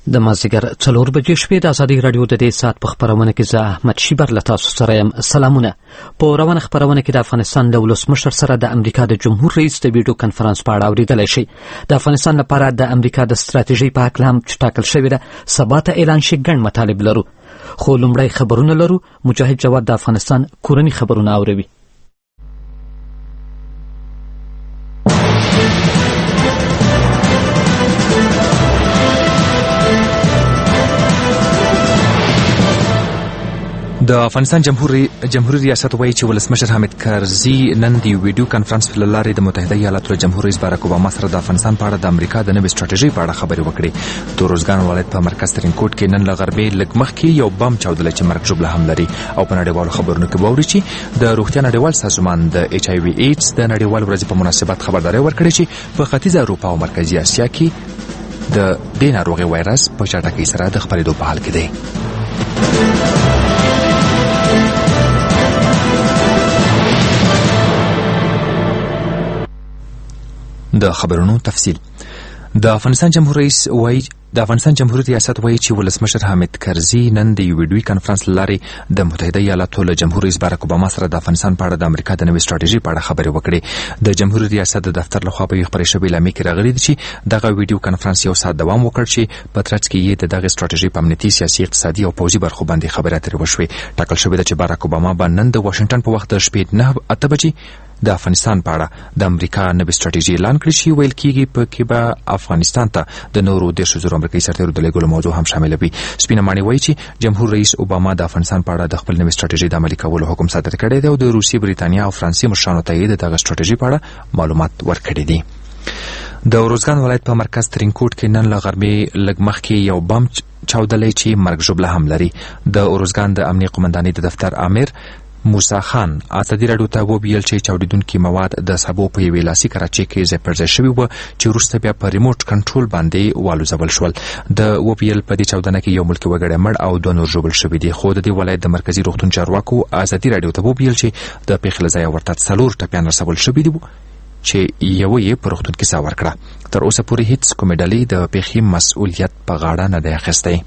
د مازدیګر 4 بجې شپې د ازادي رادیو د دې ساعت په خبرونه کې زه احمد شیبر له تاسو سره یم. سلامونه. په روانه خبرونه کې د افغانستان د ولسمشر سره د امریکا د جمهور رئیس د ویډیو کنفرانس په اړه اورېدلی شي. د افغانستان لپاره د امریکا د ستراتیژۍ په هکله هم چې ټاکل شوې ده سبا ته اعلان شي ګڼ مطالب لرو، خو لومړی خبرونه لرو. مجاهد جواد د افغانستان کورني خبرونه اوروي. د افغانستان جمهوریت ریاست وایي چې ولسمشر حامد کرزي نن د ویډیو کانفرنس په لارې د متحده ایالاتو جمهور رئیس باراک اوباما سره د افغانستان په اړه د امریکا د نوې ستراتیژۍ په اړه خبرې وکړې. د روزګان ولایت په مرکز ترینکوټ کې نن له غرمې لږ مخکې یو بم چاودلی چې مرګ ژوبله هم لري. او په نړیوالو خبرونو کې واوري چې د روغتیا نړیوال سازمان د HIV ایډز د نړیوال ورځې په مناسبت خبرداری ورکړې چې په ختیځه اروپا او مرکزي اسیا کې د دې ناروغۍ وایرس په چټکۍ سره د خپرېدو په حال کې دی. د خبرونو تفصیل. د افغانستان جمهوریت ریاست وایي چې ولسمشر حامد کرزي نن د ویډیوي کانفرنس لارې د متحده ایالاتو له جمهور رئیس باراک اوباما سره د افغانستان په اړه د امریکا د نوې ستراتیژۍ په اړه خبرې وکړې. د جمهوریت ریاست د دفتر لخوا په خبرې شوې اعلامیه کې راغلي دي چې دغه ویډیو کانفرنس یو ساعت دوام وکړ چې په ترڅ کې یې د دغه ستراتیژۍ په امنیتي، سیاسي، اقتصادي او پوځي برخو باندې خبرې اترې وشوې. ټاکل شوې ده چې باراک اوباما به نن د واشنګټن په وخت د شپې 9:08 بجې د افغانستان په اړه د امریکا نوې ستراتیژي اعلان کړي چې ویل کېږي په کې به افغانستان ته د نورو 10,000 امریکایي سرتیرو د لېږلو موضوع هم شامله وي. سپینه ماڼۍ وایي چې جمهور رئیس اوباما د افغانستان په اړه د خپل نوې ستراتیژۍ د عملي کولو حکم صادر کړی دی او د روسیې، بریتانیا او فرانسې مشرانو ته یې د دغه ستراتیژۍ په اړه معلومات ورکړي دي. د روزګان ولایت په مرکز ترینکوټ کې نن له غرمې لږ مخکې یو بم چاودلی چې مرګ ژوبله هم لري. د روزګان د امنیه قومندانۍ د دفتر امیر موسی خان ازادي راډیو ته وویل چې چاودیدونکي مواد د سبو په یوې لاسي کراچۍ کې ځای پر ځای شوي وو چې وروسته بیا په ریموټ کنټرول باندې والوځول شول. د وویل په دې چاودنه کې یو ملکي وګړی مړ او 2 نور ژوبل شوي دي. خو د دې ولایت د مرکزي روغتون چارواکو ازادي راډیو ته وویل چې د پیښې له ځایه ورته 4 ټپیان رسول شوي دي چې یو یې په روغتون کې ساه ورکړه. تر اوسه پورې هیڅ کومې ډلې د پیښې مسؤلیت په غاړه نه دی اخیستی.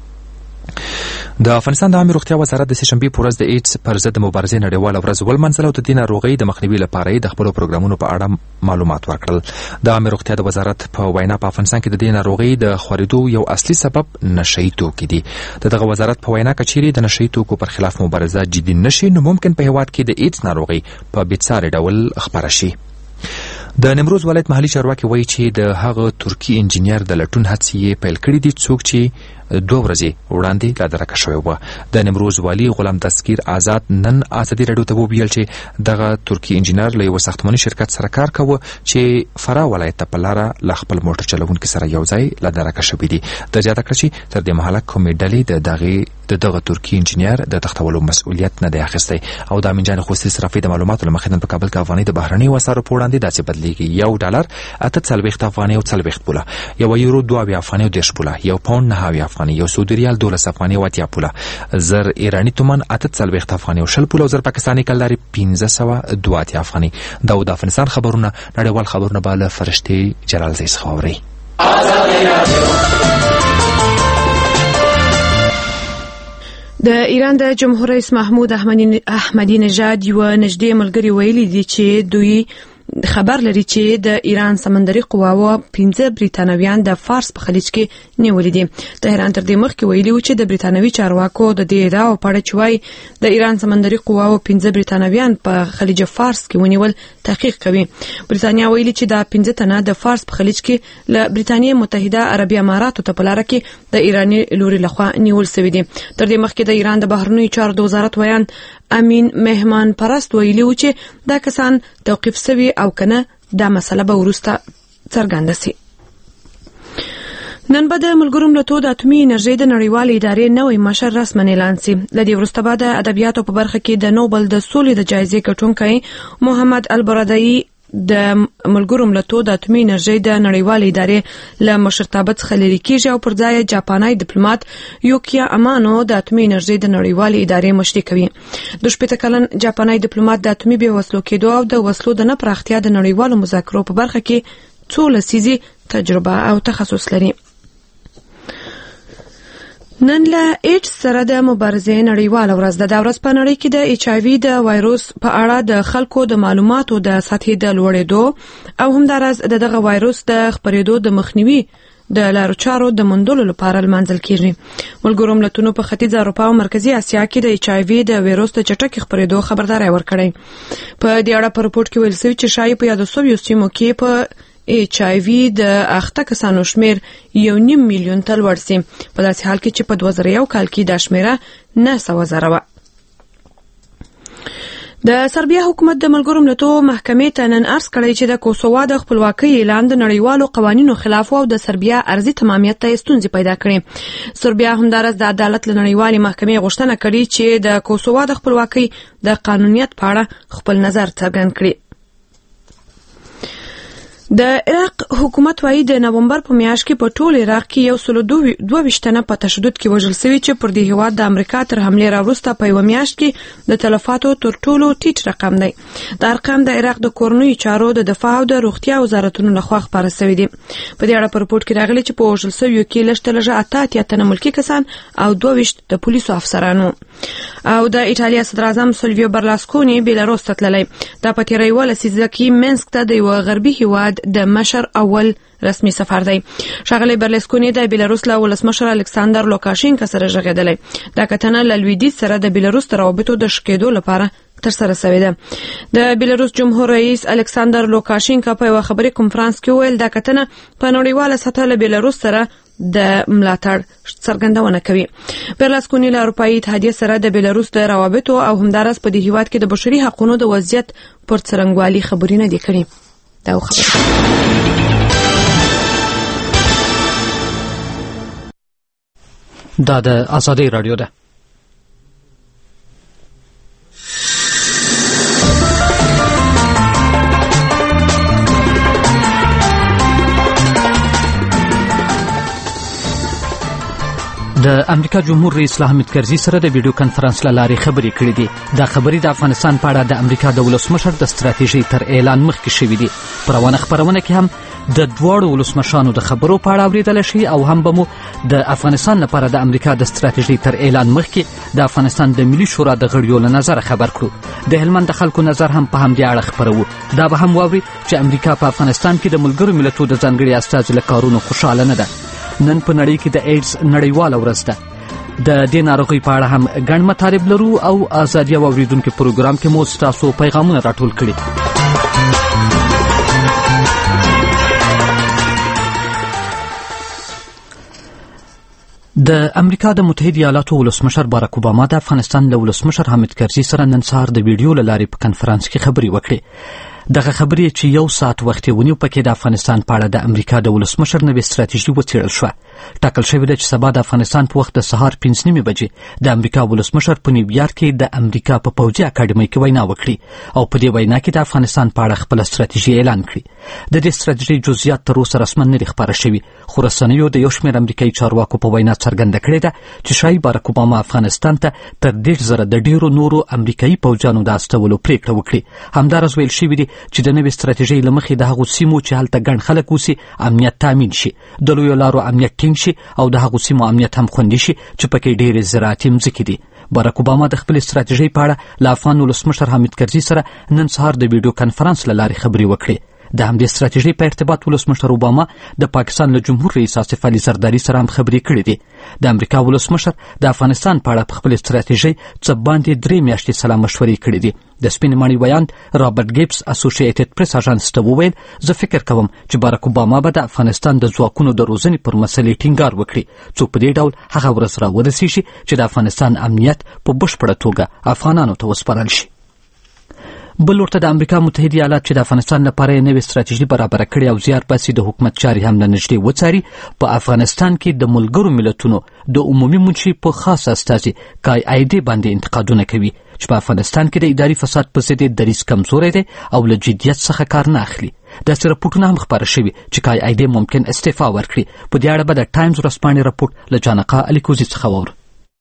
د افغانستان د عامه روغتیا وزارت د سهشنبې په ورځ د ایډز پر ضد مبارزې نړیواله ورځ ولمانځله او د دې ناروغۍ د مخنیوي لپاره یې د خپلو پروګرامونو په اړه معلومات ورکړل. د عامه روغتیا د وزارت په وینا په افغانستان کې د دې ناروغۍ د خورېدو یو اصلي سبب نشهیي توکي دي. دغه وزارت په وینا که چیرې د نشهیي توکو پر خلاف مبارزه جدي نشي نو ممکن په هېواد کې د ایډز ناروغۍ په بېساري ډول خپره شي. د نیمروز ولایت محلي چارواکي وایي چې د هغه ترکي انجینر د لټون هڅې یې پیل کړي دي څوک چې 2 ورځې وړاندې لا درکه شوی و. د نیمروز والي غلام دستگیر آزاد نن ازادي راډیو ته وویل چې دغه ترکي انجینر له یو ساختماني شرکت سره کار کوه چې فراه ولایت ته په لاره له خپل موټر چلوونکي سره یو ځای لا درکه شوی دي. د زیاته کړه چې تر دې مهاله کومې ډلې د دغه ترکي انجینر د تختولو مسؤلیت نه دی اخیستی. او د امین جان خوستي صرافي د معلوماتو له مخې نن په کابل کې افغانۍ د بهرنیو اسعارو په وړاندې داسې بدلیږي: $1 48 افغانۍ او 40 پوله، €1 22 افغانۍ او 10 پوله، یو پاوند 9 افغانۍ، یو سعودي ریال 12 افغانۍ او 80 پوله، زر ایرانی تومان 48 افغانۍ او 20 پوله او زر پاکستاني کلداري 1502 افغانۍ. دا د افغانستان خبرونه. نړیوال خبرونه به له فرشتې جلال زی څخه اورئ. د ایران د جمهور رئیس محمود احمدی نژاد یو نږدې ملګری ویلي دي چې دوی خبر لري چې د ایران سمندري قواوو 15 بریتانویان د فارس په خلیج کې نیولې دي. تهران تر دې مخکې ویلي و چې د بریتانوي چارواکو د دې ادعا په اړه چې وايي د ایران سمندري قواوو 15 بریتانویان په خلیج فارس کې ونیول تحقیق کوي. بریتانیا ویلي چې دا 15 تنه د فارس په خلیج کې له بریتانیا متحده عربي اماراتو ته په لار کې د ایراني لوري لخوا نیول شوی دي. تر دې مخکې د ایران د بهرنیو چارو د وزارت ویان امین مهمان پرست ویلي و چې دا کسان توقیف شوي او کنه دا مسله به وروسته څرګنده سي. نن به د ملګرو ملتونو د اټومي انرژۍ د نړیوالې ادارې نوی مشر رسماً اعلان سي. له دې وروسته به د ادبیاتو په برخه کې د نوبل د سولې د جایزې ګټونکی محمد البرادعي د ملګرو ملتونو د اټومي انرژۍ د نړیوالې ادارې له مشرتابه څخه لرې کیږي او پر ځای جاپاني ډیپلوماټ یوکیا امانو د اټومي انرژۍ د نړیوالې ادارې مشري کوي. د 15 کلن جاپاني ډیپلوماټ د اټومي بې وسلو کېدو او د وسلو د نه پراختیا د نړیوالو مذاکرو په برخه کې څو لسیزې تجربه او تخصص لري. نن له ایډز سره د مبارزې نړیواله ورځ ده. دا ورځ په نړۍ کې د ایچ آی وي د وایروس په اړه د خلکو د معلوماتو د سطحې د لوړېدو او همداراز دغه وایروس د خپرېدو د مخنیوي د لارو چارو د موندلو لپاره لمانځل کیږي. ملګرو ملتونو په ختیځ اروپا او مرکزی اسیا کې د ایچ آی وي د وایروس د چټکې خپرېدو خبرداري ورکړې. په دې اړه په رپورټ کې ویل شوی چې شایع په یادو سویو سیمو کې په ایچ آی وي د اخته کسانو شمیر 1.5 میلیون ته لوړ سي، په داسې حال کې چې په 2001 کال کې دا شمیره 900,000 وه. د سربیا حکومت د ملګرو ملتونو محکمې ته نن عرض کړی چې د کوسووا د خپلواکۍ اعلان د نړیوالو قوانینو خلاف او د سربیا ارضي تمامیت ته ستونزې پیدا کړې. سربیا همدارس د عدالت له نړیوالې محکمې غوښتنه کړې چې د کوسووا د خپلواکۍ د قانونیت په اړه خپل نظر څرګند کړي. د عراق حکومت وايي د نومبر په میاشت کې په ټول عراق کې 122 تنه په تشدد کې وژل شوي چې پر دې هیواد د امریکا تر حملې راوروسته په یو میاشت کې د تلفاتو تر ټولو ټیټ رقم دی. دا ارقام د عراق د کورنیو چارو د دفاع او د روغتیا وزارتونو لخوا خپاره شوي دي. په دې اړه په رپورټ کې راغلي چې په وژل شویو کې لږ تر لږه 88 تنه ملکي کسان او 22 د پولیسو افسرانو. او د ایټالیا صدر اعظم سلویو برلاسکونی بیلاروس ته تللی. دا په تیره یوه لسیزه کې منسک ته د یو غربي هیواد د مشر اول رسمي سفر دی. ښاغلی برلاسکونی د بیلاروس له ولسمشر الکساندر لوکاشینکا سره ژغېدلی. دا کتنه له لویدیځ سره د بیلاروس د روابطو د ښه کېدو لپاره ترسره شوې ده. د بیلاروس جمهور رئیس الکساندر لوکاشینکا په یو خبري کنفرانس کې ویل دا کتنه په نړیواله سطحه له بیلاروس سره د ملاتړ څرګندونه کوي. برلاسکونی له اروپایي اتحادیې سره د بیلاروس د روابطو او همدارس په دې هیواد کې د بشري حقوقو د وضعیت پر څرنګوالي خبرونه دي کړي. دا دا د آزادۍ رادیو ده. د امریکا جمهور رئیس حامد کرزي سره د ویډیو کانفرنس له لارې خبرې کړې دي. دا خبرې د افغانستان په اړه د امریکا د ولسمشر د ستراتیژۍ تر اعلان مخکې شوې دي. په روانه خبرونه کې هم د دواړو ولسمشرانو د خبرو په اړه اورېدل شي او هم به مو د افغانستان لپاره د امریکا د ستراتیژۍ تر اعلان مخکې د افغانستان د ملي شورا د غړیو له نظر خبر کړو. د هلمند د خلکو نظر هم په همدې اړه خبرو. دا به هم واوري چې امریکا په افغانستان کې د ملګرو ملتونو د ځانګړي استازي له کارونو خوشاله نه ده. نن په نړۍ کې د ایډز نړیواله ورځ ده. د دې ناروغۍ په اړه هم ګڼ مطالب لرو او ازادي او اوریدونکو پروګرام کې مو ستاسو پیغامونه راټول کړي. د امریکا د متحده ایالاتو ولسمشر باراک اوباما د افغانستان له ولسمشر حامد کرزي سره نن سهار د ویډیو له لارې په کنفرانس کې خبرې وکړې. دغه خبرې چې 1 ساعت وخت ونیو پکې د افغانستان په اړه د امریکا د ولسمشر نوې ستراتیژي وڅېړل شوه. ټاکل شوې ده چې سبا د افغانستان په وخت د سهار 5:30 بجې د امریکا ولسمشر په نیویارک کې د امریکا په پوځي اکاډمۍ کې وینا وکړي او په دې وینا کې د افغانستان په اړه خپل ستراتیژي اعلان کړي. د دې ستراتیژي جزئیات تر اوسه رسما نه دي خپاره شوي، خو رسنیو د یو شمېر امریکایي چارواکو په وینا څرګنده کړې ده چې شایي باراک اوباما افغانستان ته تر 1,000 د ډیرو نورو امریکایي پوځیانو د استولو پریکړه وکړي. همداراز ویل شوي دي چې د نوې ستراتیژۍ له مخې د هغو سیمو چې هلته ګڼ خلک اوسي امنیت تامین شي، د لویو لارو امنیت ټینګ شي او د هغو سیمو امنیت هم خوندي شي چې پکې ډېرې زراعتي مځکې دي. باراک اوباما د خپلې ستراتیژۍ په اړه له افغان ولسمشر حامد کرزي سره نن سهار د ویډیو کنفرانس له لارې خبرې وکړې. د همدې ستراتیژۍ په ارتباط ولسمشر اوباما د پاکستان له جمهور رئیس آصف علي زرداري سره هم خبرې کړې دي. د امریکا ولسمشر د افغانستان په اړه په خپلې ستراتیژۍ څه باندې 3 میاشتې سلا مشورې کړې دي. د سپینې ماڼۍ ویاند رابرټ ګیبس اسوسییټډ پریس اژانس ته وویل زه فکر کوم چې باراک اوباما به د افغانستان د ځواکونو د روزنې پر مسلې ټینګار وکړي څو په دې ډول هغه ورځ راورسیږي چې د افغانستان امنیت په بشپړه توګه افغانانو ته وسپارل شي. بل ورته د امریکا متحده ایالات چې د افغانستان لپاره یې نوې ستراتیژي برابره کړې او زیار باسي د حکومت چارې هم له نږدې وڅاري، په افغانستان کې د ملګرو ملتونو د عمومي منشي په خاص استازي کای ایدې باندې انتقادونه کوي چې په افغانستان کې د اداري فساد په ضد دریځ کمزوری دی او له جدیت څخه کار نه اخلي. داسې راپورټونه هم خپاره شوي چې کای ایدې ممکن استعفا ورکړي. په دې اړه به د ټایمز ورځپاڼې راپورټ له جانقا الیکوزي څخه واورو.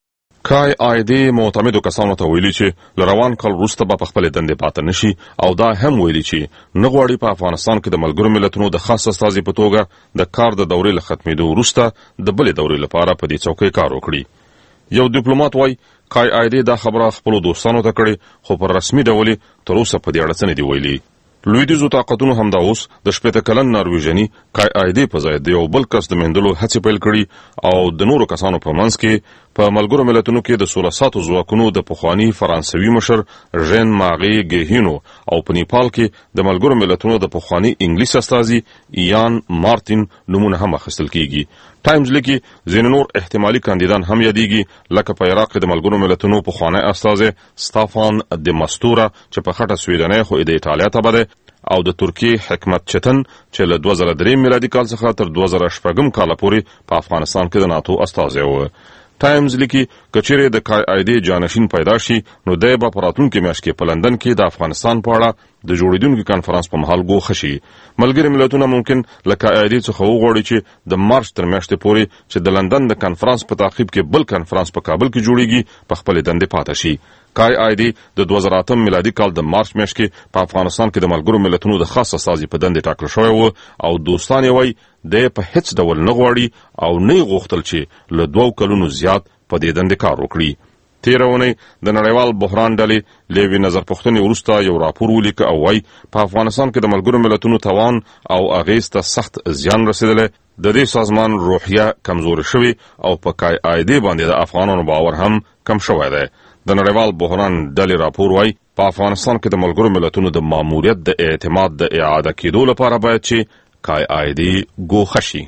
کای آیدی معتمدو کسانو ته ویلي چې لروان کال وروسته به په خپل دندې پاتې نشي او دا هم ویلي چې نه غواړي په افغانستان کې د ملګرو ملتونو د خاص استازي په توګه د کار د دورې له ختمېدو وروسته د بلې دورې لپاره په دې چوکۍ کار وکړي. یو ډیپلوماټ وایي کای آیدی دا خبره خپلو دوستانو ته کړې خو پر رسمي ډول تر اوسه په دې اړه څه نه دي ویلي. لویدیځو طاقتونو همدا اوس د 80 کلن نارویژني کای آیدی په ځای د یو بل کس د میندلو هڅې پیل کړي او د نورو کسانو په منځ کې په ملګرو ملتونو کې د 16 ساتو ځواکونو د پخوانی فرانسوي مشر ژن ماغي ګهینو او په نیپال کې د ملګرو ملتونو د پخوانی انګلیس استازي ایان مارتین نمونه هم اخیستل کیږي. ټایمز لیکي ځینې نور احتمالي کاندیدان هم یادېږي لکه په عراق کې د ملګرو ملتونو پخوانی استازي ستافان د مستوره چې په خټه سویډنۍ خو د ایټالیا ته بده او د ترکیې حکمت چتن چې له 2003 میلادي کال څخه تر 2006 کال پورې په افغانستان کې د ناتو استازي و. ټایمز لیکي کچېرې د کای آیدی جانشین پیدا شي نو دی به په راتلونکي میاشت کې په لندن کې د افغانستان په اړه د جوړیدونکي کنفرانس په مهال ګوښه شي. ملګري ملتونه ممکن له کای آیدی څخه وغواړي چې د مارچ تر میاشتې پورې چې د لندن د کنفرانس په تعقیب کې بل کنفرانس په کابل کې جوړیږي په خپل دندې پاتې شي. کای آیدی د 2008 میلادي کال د مارچ میاشت کې په افغانستان کې د ملګرو ملتونو د خاص استازي په دندې ټاکل شوی و او دوستان یې وایي دی په هیڅ ډول نه غواړي او نه یې غوښتل چې له 2 کلونو زیات په دې دندې کار وکړي. تېره اونۍ د نړیوال بحران ډلې له یوې نظرپوښتنې وروسته یو راپور ولیکه او وایي په افغانستان کې د ملګرو ملتونو توان او اغېز ته سخت زیان رسېدلی. د دې سازمان روحیه کمزورې شوې او په کای آیدی باندې د افغانانو باور هم کم شوی دی. د نړیوال بحران ډلې راپور وایي په افغانستان کې د ملګرو ملتونو د ماموریت د اعتماد د اعاده کېدو لپاره باید چې کای آیدی ګوښه شي.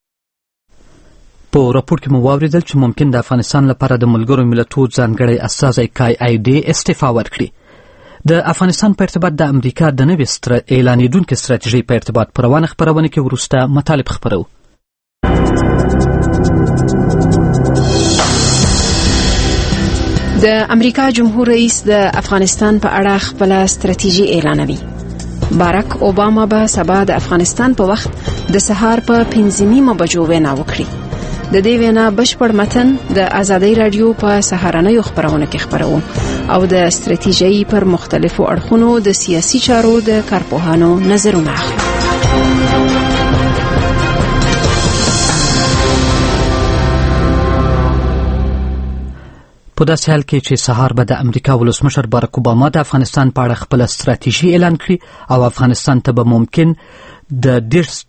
په راپور کې مو واوریدل چې ممکن د افغانستان لپاره د ملګرو ملتونو ځانګړی استازی کای آیدی استعفا ورکړي. د افغانستان په ارتباط د امریکا د نوې اعلانېدونکې ستراتیژۍ په ارتباط په روانه خپرونه کې وروسته مطالب خپرو. د امریکا جمهور رئیس د افغانستان په اړه خپل ستراتیژي اعلانوي. باراک اوباما به سبا د افغانستان په وخت د سهار په 5:30 بجو وینا وکړي. د دې وینا بشپړ متن د آزادۍ رادیو په سهارنۍ خبرونه کې خبرو او د ستراتیژي پر مختلفو اړخونو د سیاسي چارو د کارپوهانو نظرونه اخلي. په داسې حال کې چې سهار به د امریکا ولسمشر باراک اوباما د افغانستان په اړه خپل ستراتیژي اعلان کړي او افغانستان ته به ممکن د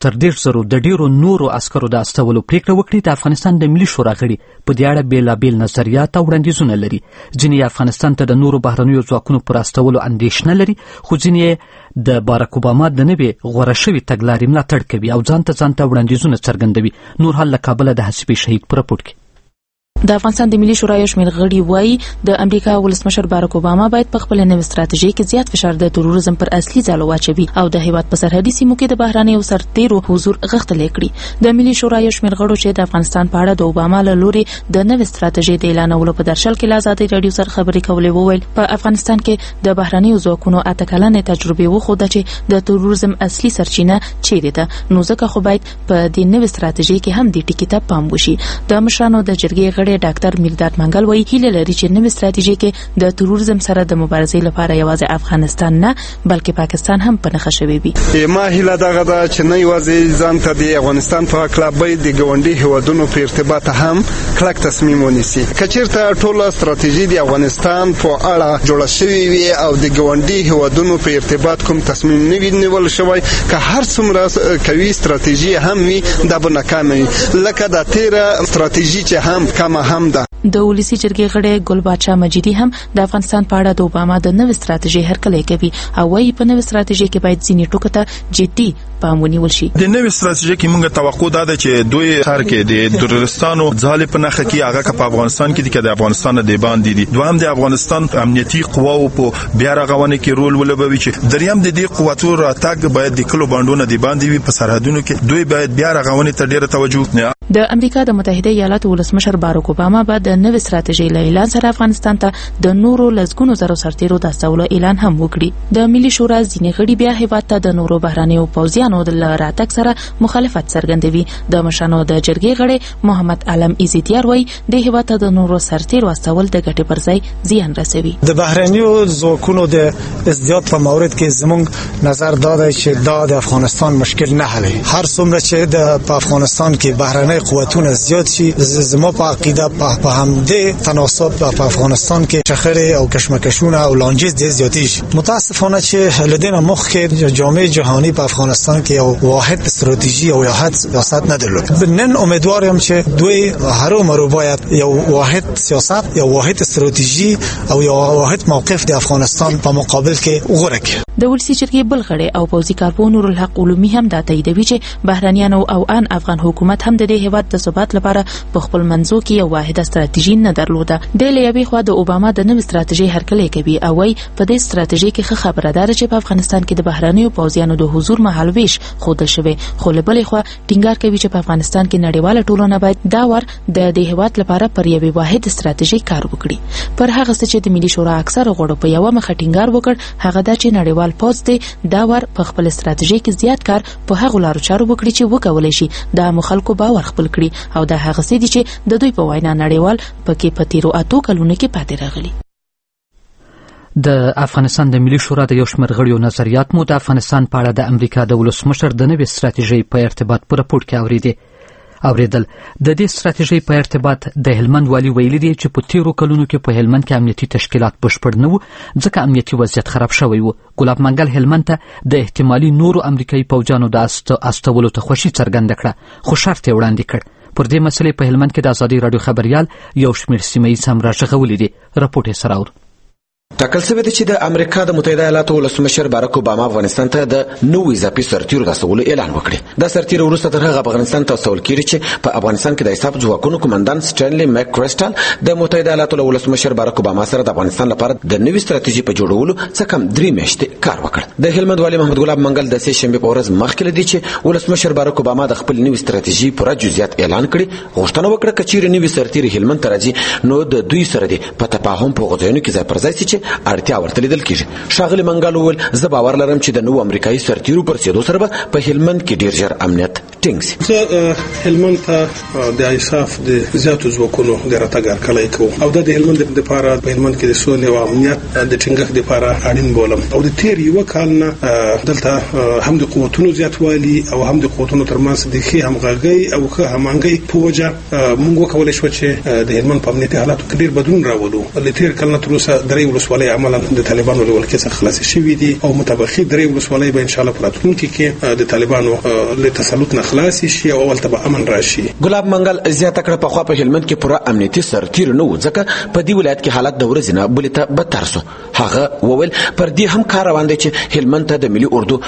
1.5 د ډیرو نورو عسکرو د استولو پریکړه وکړي. د افغانستان د ملي شورا غړي په دې اړه بیلابیل نظریات او وړاندیزونه لري. ځینې افغانستان ته د نورو بهرنیو ځواکونو پر استولو اندېښنه لري خو ځینې د باراک اوباما د نوې غوره شوي تګلارې ملاتړ کوي او ځانته وړاندیزونه څرګندوي. نور حال له کابله د حسیبي شهید په راپور کې. د افغانستان د ملي شورا یو شمېر غړي وایي د امریکا ولسمشر باراک اوباما باید په خپل نوې ستراتیژي کې زیات فشار د تروریزم پر اصلي ځالو واچوي او د هیواد په سرحدي سیمو کې د بهرنیو سرتیرو حضور غښتلی کړي. د ملي شورا یو شمېر غړو چې د افغانستان په اړه د اوباما له لوري د نوې ستراتیژي د اعلانولو په درشل کې له آزادۍ رادیو سره خبرې کولې وویل په افغانستان کې د بهرنیو ځواکونو 8 کلنې تجربې وښوده چې د تروریزم اصلي سرچینه چیرې ده نو ځکه خو باید په دې نوې ستراتیژي کې هم د ټکي ته پام وشي. د مشرانو د جرګې غړي ډاکټر میرداد منګل وایي هیله لري چې نوې ستراتیژي کې د تروریزم سره د مبارزې لپاره یوازې افغانستان نه بلکې پاکستان هم په نښه شوی وي. ما هیله دغه ده چې نه یوازې ځان ته د افغانستان په کلب باید د ګاونډي هیوادونو په ارتباط هم کلک تصمیم ونیسي. کچیرته ټوله ستراتیژي د افغانستان په اړه جوړه شوې وي او د ګاونډي هیوادونو په ارتباط کوم تصمیم نه وي نیول شوی که هر څومره قوي ستراتیژي هم وي دا به ناکامه وي لکه د تیره ستراتیژي چې هم کمه هم ده. د ولسی جرګې غړي ګل بادشاه مجیدي هم د افغانستان په اړه د اوباما د نوې ستراتیژي هرکلی کوي او وايي په نوې ستراتیژي کې باید ځینې ټکو ته جدي پام ونیول شي. د نوې ستراتیژي کې موږ توقع ده چې دوی خار کې د تروریستانو ځاله په نخښه کې هغه په افغانستان کې د افغانستان د باندې دي. دوهم د افغانستان امنیتي قواو په بیا رغونه کې رول ولوبوي چې دریم د دې قوتو راتګ باید د کلو باندونو د باندې وي په سرحدونو کې دوی باید بیا رغونه ته ډیره توجه د امریکا د متحده ایالاتو ولسمشر باراک اوباما به د نوې ستراتیژۍ له اعلان سره افغانستان ته د نورو لسګونو زرو سرتیرو د استولو اعلان هم وکړي. د ملي شورا ځینې غړي بیا هیواد ته د نورو بهرانیو پوځیانو د راتګ سره مخالفت څرګندوي. د مشرانو د جرګې غړي محمد علم ایزیتیار وایي د هیواد ته د نورو سرتیرو استول د ګټې پر ځای زیان رسوي. د بهرانیو ځواکونو د ازدیاد په مورد کې زموږ نظر دا دی چې دا د افغانستان مشکل نه حل. هر څومره چې د افغانستان کې بهراني قوتونه زیات شي زموږ په عقیده په همدې تناسب په افغانستان کې شخړې او کشمکشونه او لانجې ډېر زیاتېږي. متاسفانه چې لدينا مخکې جامعه جهانی په افغانستان کې یو واحد استراتیژي او واحد سیاست نه درلود. نن امیدوار یم چې دوی هرو مرو باید یو واحد سیاست یا واحد استراتیژي او یو واحد موقف د افغانستان په مقابل کې وغوړه کړي. د ولسی جرګې بل غړي او پوځي کارپو نور الحق علومي هم دا تاییدوي چې بهرانیانو او ان افغان حکومت هم د هیواد د ثبات لپاره په خپل منځو کې یو واحده ستراتیژي نه درلوده. د لیوي خو د اوباما د نوې ستراتیژي هرکلی کوي او وايي په دې ستراتیژي کې خبره ده چې په افغانستان کې د بهرانیو پوځیانو د حضور مهالويش خوده شوی، خو له بلې خوا ټینګار کوي چې په افغانستان کې نړیواله ټولنه باید دا ور د هیواد لپاره پر یوې واحد ستراتیژي کار وکړي. پر هغه څه چې د ملي شورا اکثر غړو په یو مخ ټینګار وکړ هغه دا چې نړیوال پوځ دې دا ور په خپل ستراتیژي کې زیات کار په هغه لارو چارو وکړي چې وکولای شي د مخالکو باور خپل کړي او دا هغه څه دي چې د دوی په وینا نړیوال پکې په تیرو اتو کلونو کې پاتې راغلي. د افغانستان د ملي شورا د یو شمېر غړیو نظریات مو د افغانستان په اړه د امریکا د ولسمشر د نوې ستراتیژۍ په ارتباط په راپور کې اوریدل. د دې ستراتیژۍ په ارتباط د هلمند والي ویلي دی چې په تیرو کلونو کې په هلمند کې امنیتي تشکیلات بشپړ نه وو ځکه امنیتي وضعیت خراب شوی وو. ګلاب منګل هلمند ته د احتمالي نورو امریکایي پوځیانو د استولو ته خوښي څرګنده کړه، خو شرط یې وړاندې کړ. پر دې مسلې په هلمند کې د ازادي راډیو خبريال یو شمېر سیمه ییز هم راغولي دي. راپور یې سره ټاکل شوی دی چې د امریکا د متحده ایالاتو ولسمشر باراک اوباما افغانستان ته د نوې اضافي سرتیرو د استولو اعلان وکړي. دا سرتیرو وروسته تر هغه افغانستان ته استول کیږي چې په افغانستان کې د حساب ځواکونو کمانډان سټینلی میک کرسټل د متحده ایالاتو ولسمشر باراک اوباما سره د افغانستان لپاره د نوې ستراتیژي په جوړولو څخه کم 3 میاشتې کار وکړ. د هلمند والي محمد ګلاب منګل د سې شنبه په ورځ مخکې لدی چې ولسمشر باراک اوباما د خپل نوې ستراتیژي پوره جزئیات اعلان کړي. غوښتنه وکړه چې چیرې نوې سرتیر هلمند ته راځي نو د دوی سره د په تفاهم په غوښتنو کې ځای پر ځای چې اړتیا ورته لیدل کیږي. شاغلی منګل وویل زه باور لرم چې د نو امریکایي سرتیرو پر سیدو سره په هلمند کې ډیر ژر امنیت ټینګ شي. زه هلمند ته د ایساف د زیاتو ځواکونو د راتګ هرکلی کوم او د هلمند د لپاره په هلمند کې د سولې او امنیت د ټینګښت لپاره اړین بولم او د تیر یو کال نه دلته هم د قوتونو زیاتوالی او هم د قوتونو ترمنځ د ښه همغږي او ښه همانګي په وجه موږ وکولای شو چې د هلمند په امنیتي حالاتو کې ډیر بدلون راوړو. د تیر کال نه تر اوسه درې ولسوالۍ عملاً د طالبانو له ولکې څخه خلاص شوي دي او متبخي درې ولسوالۍ به ان شاء الله په راتلونکي کې د طالبانو له تسلط نه خلاص شي او ولته به امن راشي. ګلاب منګل زیاته کړه په خوا په هلمند کې پوره امنیتي سرتیر نه و ځکه په دې ولایت کې حالت د ورځې نه بلې ته بدتر سو. هغه وویل پر دې هم کار روان دی چې هلمند ته د ملي اردو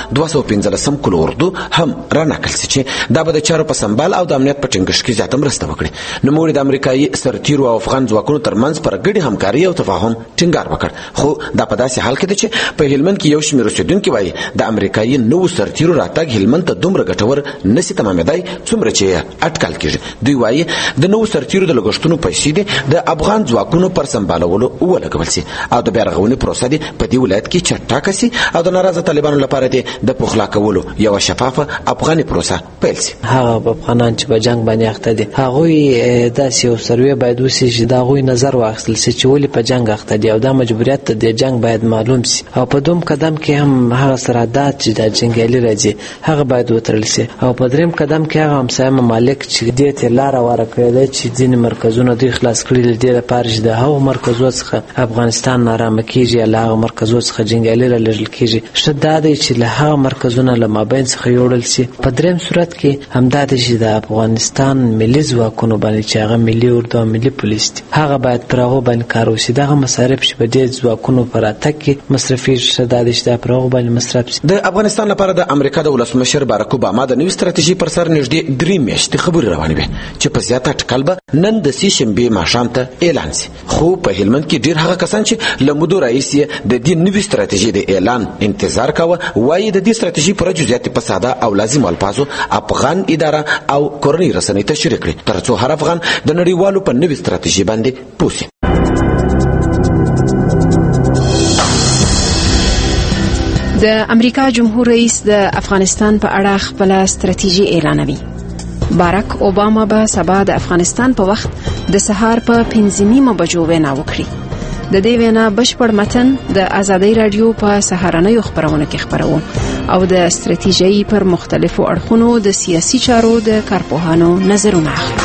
215 کلو اردو هم رانقل شي چې دا به د چارو په سمبال او د امنیت په ټینګښت کې زیاته مرسته وکړي. نو موږ د امریکایي سرتیرو او افغان ځواکونو ترمنځ پر ګډي همکاري او تفاهم ټینګار وکړ. خو دا په داسې حال کې دی چې په هلمند کې یو شمېر اوسېدونکي وایي د امریکایي نوو سرتیرو راتګ هلمند ته دومره ګټور نشي تمامېدای څومره چې اټکل کېږي. دوی وایي د نوو سرتیرو د لګښتونو پیسې دي د افغان ځواکونو پر سمبالولو ولګول شي او د بیا رغونې پروسه دي په دې ولایت کې چټکه شي او د ناراضه طالبانو لپاره د پخلا کولو یو شفافه افغاني پروسه پیل شي. هغه افغانان چې په جنگ باندې اخته دي هغوی داسې یو سروې باید وشي چې د هغوی نظر واخیستل شي چې ولې په جنگ اخته دي او دا مجبوریت ته د جنگ باید معلوم شي او په دوم قدم کې هم هغه سرحدات چې د جنګیالي راځي هغه باید وترل شي او په دریم قدم کې هغه همسایه ممالک چې دې ته لار واره کړې ده چې ځینې مرکزونه دوی خلاص کړي دي لپاره چې د هغو مرکزو څخه افغانستان نارامه کیږي یا له هغه مرکزو څخه جنګیالي رالیږل کیږي. ښه دا دی چې له هغه مرکزونه له مابین څخه یوړل شي. په دریم صورت کې همدا دی چې د افغانستان ملي ځواکونو باندې چې هغه ملي اردو او ملي پولیس دي هغه باید پر هغو باندې کار وشي. دغه مصارف چې په دې ځواکونو پر اتک کې مصرفي شدا د اشتها پر هغه باندې مصرف د افغانستان لپاره د امریکا د ولسمشر باراک اوباما د نوې ستراتیژي پر سر نږدې 3 میاشتې خبرې روانې وې چې په زیاته ټکل به نن د سې شنبې ماښام ته اعلان شي. خو په هلمند کې ډیر هغه کسان چې له مودو راهیسې د دې نوې ستراتیژي د اعلان انتظار کاوه وایي د دې ستراتیژي پر جزئیات په ساده او لازم الفاظو افغان اداره او کورنۍ رسنۍ تشریح کړي ترڅو هر افغان د نړیوالو په نوې ستراتیژي باندې پوه شي. د امریکا جمهور رئیس د افغانستان په اړه خپل ستراتیژي اعلانوي. باراک اوباما به سبا د افغانستان په وخت د سهار په 5:30 بجو وینا وکړي. د دې وینا بشپړ متن د آزادۍ رادیو په سهارنیو خبرونه کې خبروم او د ستراتیژي پر مختلفو اړخونو د سیاسي چارو د کارپوهانو نظرونه اخلي.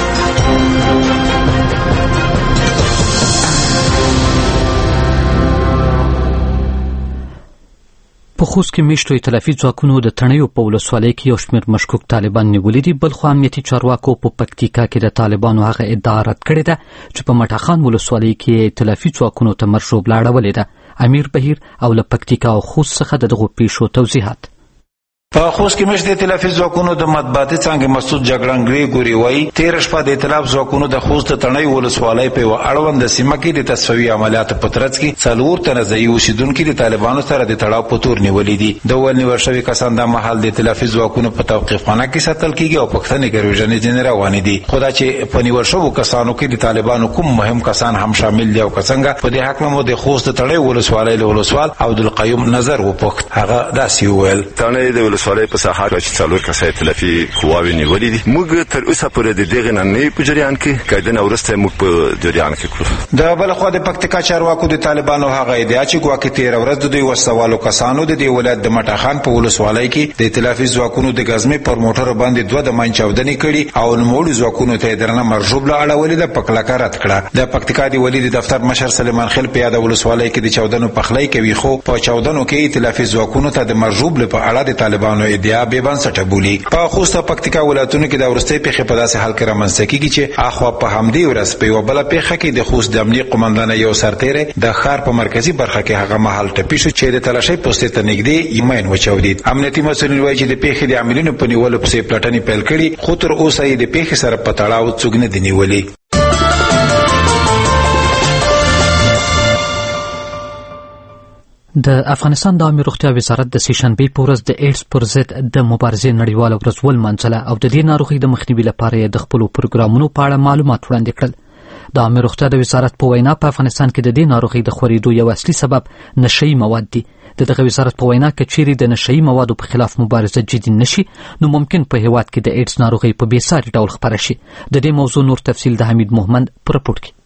په خوست کې میشتو ائتلافي ځواکونو د تڼیو په ولسوالۍ کې یو شمېر مشکوک طالبان نیولي دي. بل خو امنیتي چارواکو په پکتیکا کې د طالبانو هغه ادعا رد کړې ده چې په مټاخان ولسوالۍ کې ائتلافي ځواکونو ته مرشوب لاړولې ده. امیر بهیر او له پکتیکا او خوست څخه دغو پیښو توضیحات. په خوست کې مشت ائتلافي ځواکونو د مطبوعاتي څانګې مسعود جګړن ګریګوري وایي 13 شپه د ائتلاف ځواکونو د خوست تڼۍ ولسوالۍ په اړوند سیمه کې د تصفیوي عملیاتو په ترڅ کې څلور تنه ځایي اوسیدونکي د طالبانو سره د تړاو په تور نیولې دي. د ول نیول شوي کسان د محل د ائتلافي ځواکونو په توقیفخانه کې ساتل کیږي او پښتني ګروژنې ځنې روانې دي. خدا چې په نیول شوو کسانو کې د طالبانو کوم مهم کسان هم شامل دي او څنګه په دې حق مو د خوست تڼۍ ولسوالۍ له ولسوال عبدالقیوم نظر وپوښت. هغه داسې وویل تڼۍ د ولسوالۍ په ساحه چې څلور کسه ائتلافي قواوې نیولې دي. موږ تر اوسه پورې د دغه نه په جریان کې کایدنه ورسته موږ په جریان کې کړو. د بل خو د پکتیکا چارواکو د طالبانو هغه ادعا چې ګواکې 13 ورځ د دوی وسوالو کسانو د دې ولایت د مټاخان په ولسوالۍ کې د ائتلافي ځواکونو د غزمې پر موټر باندې دوه د منچاودنې کړي او نوموړي ځواکونو ته درنه مرجوب لا اړولې د پکلکه رد کړه. د پکتیکا دی ولی د دفتر مشر سلیمان خیل په یاد ولسوالۍ کې د چاودنو پخلای کوي خو په چاودنو کې ائتلافي ځواکونو ته د مرجوب په اړه د طالبانو ادعا به بنسټه بولی. په خوست پکتیکا ولایتونو کې د ورستۍ پیښې په داسې حال کې رامنځته کیږي چې اخوا په همدې ورځ په یو بل پیښه کې د خوست د امنیه قومندان یو سرتیری د ښار په مرکزی برخه کې هغه محل ټپي شو چې د تلاشۍ پوسټ ته نږدې یمن وچاودید. امنیتي مسؤلین وایي چې د پیښې د عاملینو په نیولو پسې پلټنې پیل کړي خو تر اوسه یې د پیښې سره په تړاو څوک نه دي نیولي. د افغانستان د عامه روغتیا وزارت د سهشنبې په ورځ د ایډز پر ضد د مبارزې نړیواله ورځ ولمانځله او د دې ناروغۍ د مخنیوي لپاره د خپلو پروګرامونو په اړه معلومات وړاندې کړل. د عامه روغتیا د وزارت په وینا په افغانستان کې د دې ناروغۍ د خورېدو یو اصلي سبب نشهیي مواد دي. د دغه وزارت په وینا که چیرې د نشهیي موادو په خلاف مبارزه جدي نشي نو ممکن په هیواد کې د ایډز ناروغۍ په بېساري ډول خپره شي. د دې موضوع نور تفصیل د حمید محمد په رپورټ کې.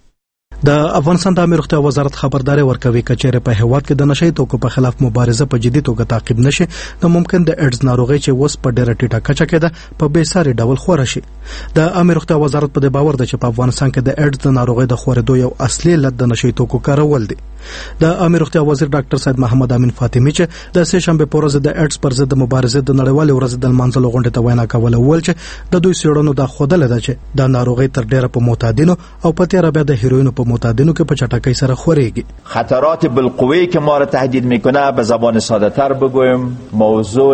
د افغانستان د عامه روغتیا وزارت خبرداري ورکوي چې چیرې په هیواد کې د نشهیي توکو په خلاف مبارزه په جدي توګه تعقیب نشي نو ممکن د ایډز ناروغي چې اوس په ډیره ټیټه کچه کې ده په بېساري ډول خوره شي. د عامه روغتیا وزارت په دې باور ده چې په افغانستان کې د ایډز ناروغي د خورېدو یو اصلي علت د نشهیي توکو کارول دي. د عامه روغتیا وزیر ډاکټر سید محمد امین فاطمی چې د سه شنبه په ورځ د ایډز پر ضد مبارزې د نړیوالې ورځ د منځلو غونډې ته وینا کوله ول چې د دوی سیړونو د خوده لده چې د ناروغي تر ډیره په معتادینو او په تیر بیا د هیروینو په معتادینو کې په چټکۍ سره خوريږي. خطرات بالقوه که ما را تهدید میکنه به زبان ساده تر بگویم موضوع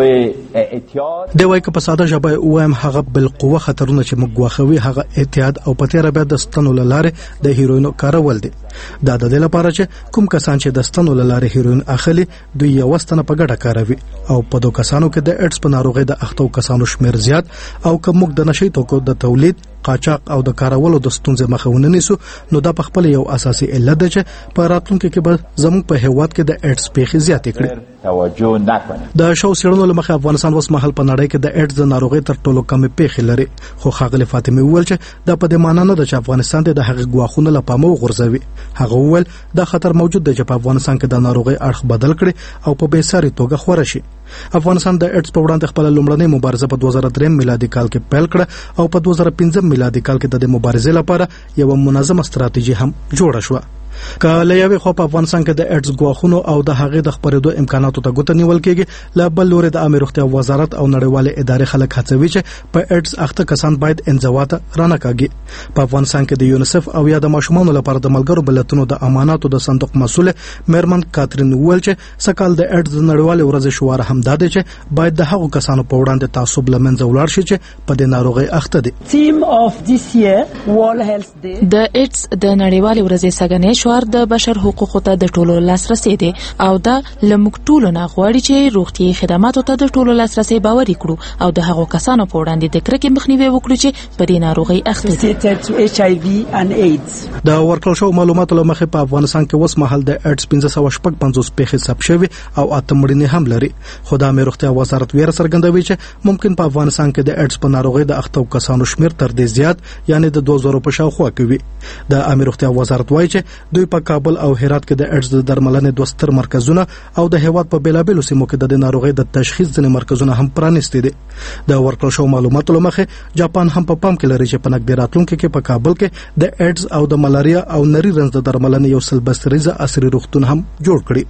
اعتیاد دی وای که په ساده ژبه وایم هغه بالقوه خطرونه چې موږ غواخوي هغه اعتیاد او په تیر بیا د ستنو لاره د هیروینو کارول دي. دا د دې لپاره چې کوم کسان چې د ستنو لاره هیروین اخلي دوی یو وستنه په ګډه کاروي او په دوه کسانو کې د ایډز په ناروغي د اختو کسانو شمیر زیات او کوم موږ د نشهیي توکو د تولید قاچاق او د کارولو د ستونزې مخاونه نیسو نو دا په خپل یو اساسي علت ده چې په راتلونکي کې به زموږ په هیواد کې د ایډز پیښې زیاتې کړي. توجه نکنه. د شاو سیړنو لمخه افغانستان اوس مهال په نړۍ کې د ایډز د ناروغي تر ټولو کم پیښې لري خو ښاغلي فاطمه وویل چې دا په دې معنی نه ده چې افغانستان د هغه غواخونه لپاره وغورځوي. هغه وویل دا خطر موجود دی چې په افغانستان کې د ناروغي اړخ بدل کړي او په بېساري توګه خوره شي. افغانستان د ایډز په وړاندې خپل لومړنۍ مبارزه په 2003 میلادي کال کې پیل کړه او په 2015 میلادي کال کې د مبارزې لپاره یو منظمه ستراتیژي هم جوړه شوه. کله یو خو په افغانستان کې د ایډز غواخونو او د هغې د خبرېدو امکاناتو ته ګوته نیول کېږي له بل لوري د عامه روغتیا وزارت او نړیوالې ادارې خلک هڅوي چې په ایډز اخته کسان باید انزوا ته رانه کاږي په افغانستان کې د یونیسف او یا د ماشومانو لپاره د ملګرو ملتونو د اماناتو د صندوق مسؤل میرمن کاترین ویل چې سکهال د ایډز نړیوالې ورځ شوار هم داده چې باید د هغو کسانو په وړاندې تعصب لمنځه ولاړ شي چې په دې ناروغي اخته دي. د ایډز د نړیوالې ورځې سګنې شوار د بشر حقوقو ته د ټولو لاسرسي دي او دا لمک ټولو نه غواړي چې روغتي خدماتو ته د ټولو لاسرسي باور وکړو او د هغو کسانو په وړاندې د کرکې مخنیوي وکړو چې په دې ناروغي اخته دي. د ورکړل شو معلوماتو لمخې په افغانستان کې اوس مهال د ایډز 1550 پیښې ثبت شوي او 8 مړینې هم لري. خدای مې روغتیا وزارت ویره څرګندوي چې ممکن په افغانستان کې د ایډز په ناروغي د اخته کسانو شمیر تر دې زیات یعنی د 2000 په شاوخوا کوي. د امیر روغتیا وزارت وایي چې دوی په کابل او هرات کې د ایډز د درملنې دوه ستر مرکزونه او د هیواد په بیلابیلو سیمو کې د ناروغي د تشخیص ځینې مرکزونه هم پرانیستي دي. د ورکړل شو معلوماتو لمخې جاپان هم په پام کې لري چې په نږدې راتلونکي کې په کابل کې د ایډز او د ملاریا او نری رنځ د درملنې یو سلبستریزه عصري روغتون هم جوړ کړي.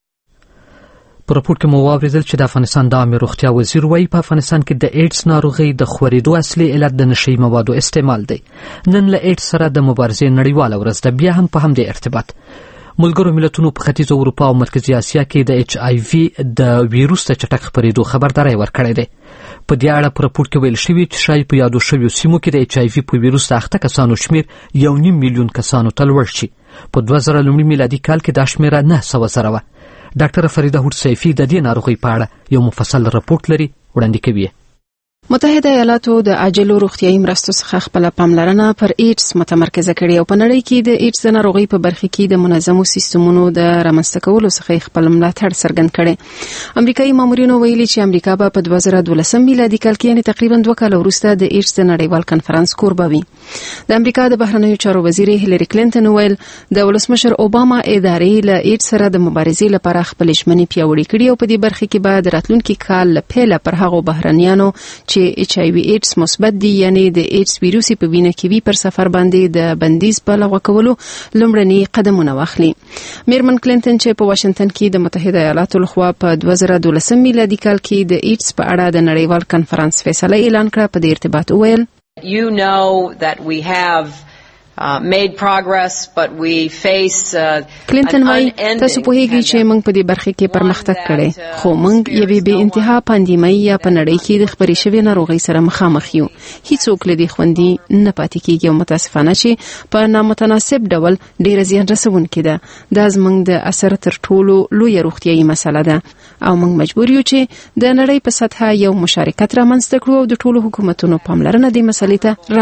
په راپور کې مو واوریدل چې د افغانستان د عامه روغتیا وزیر وایي په افغانستان کې د ایډز ناروغي د خورېدو اصلي علت د نشي موادو استعمال دی. نن له ایډز سره د مبارزې نړیواله ورځ ده، بیا هم په همدې ارتباط ملګرو ملتونو په ختیځ اروپا او مرکزي اسیا کې د ایچ آی وي د ویروس ته چټک خپرېدو خبرداری ورکړی دی. په دې اړه په راپور کې ویل شوي چې شاید په یادو شویو سیمو کې د ایچ آی وي په ویروس د اخته کسانو شمیر 1.5 میلیون کسانو ته لوړ شي. په 2000 میلادي کال کې دا شمیره 900 زره وه. ډاکټر فریده هوډ سیفي د دې ناروغۍ په اړه یو مفصل راپورټ لري، وړاندې کوي. متحده ایالاتو د عاجلو روغتیايي مرستو څخه خپل پاملرنه پر ایډز متمرکزه کړې او په نړۍ کې د ایډز د ناروغۍ په برخه کې د منظمو سیستمونو د رامنځته کولو څخه خپل ملاتړ څرګند کړي. امریکایي مامورینو ویلي چې امریکا به په 2012 میلادي کال کې یعنی تقریبا 2 کال وروسته د ایډز د نړیوال کنفرانس کوربه وي. د امریکا د بهرنیو چارو وزیر هیلری کلینټن ویل د ولسمشر اوباما ادارې له ایډز سره د مبارزې لپاره خپل ژمنې پیاوړې کړې او په دې برخه کې به د راتلونکي کال له پیله پر هغو بهرنیانو چې ایچ آی وی ایډز مثبت دي یعنی د ایډز ویروس په وینه کې وی پر سفر باندې د بندیز په لغوه کولو لومړني قدمونه واخلي. میرمن کلینټن چې په واشنگټن کې د متحده ایالاتو لخوا په 2012 میلادي کال کې د ایډز په اړه د نړیوال کنفرانس فیصله اعلان کړه، په دې ارتباط وویل You know that we have made progress but we face کلینټن وايي تاسو پوهیږئ چې موږ په دې برخه کې پرمختګ کړی خو موږ یوې بې انتها پاندیمۍ یا په نړۍ کې د خبرې شوې ناروغۍ سره مخامخ یو. هیڅوک له دې خوندي نه پاتې کیږي او متاسفانه چې په نامتناسب ډول ډېر زیان رسونکې ده. دا زموږ د اثر تر ټولو لوی روغتیايي مسله ده او موږ مجبور یو چې د نړۍ په سطحه یو مشارکت رامنځته کړو او د ټولو حکومتونو پاملرنه دې مسلې ته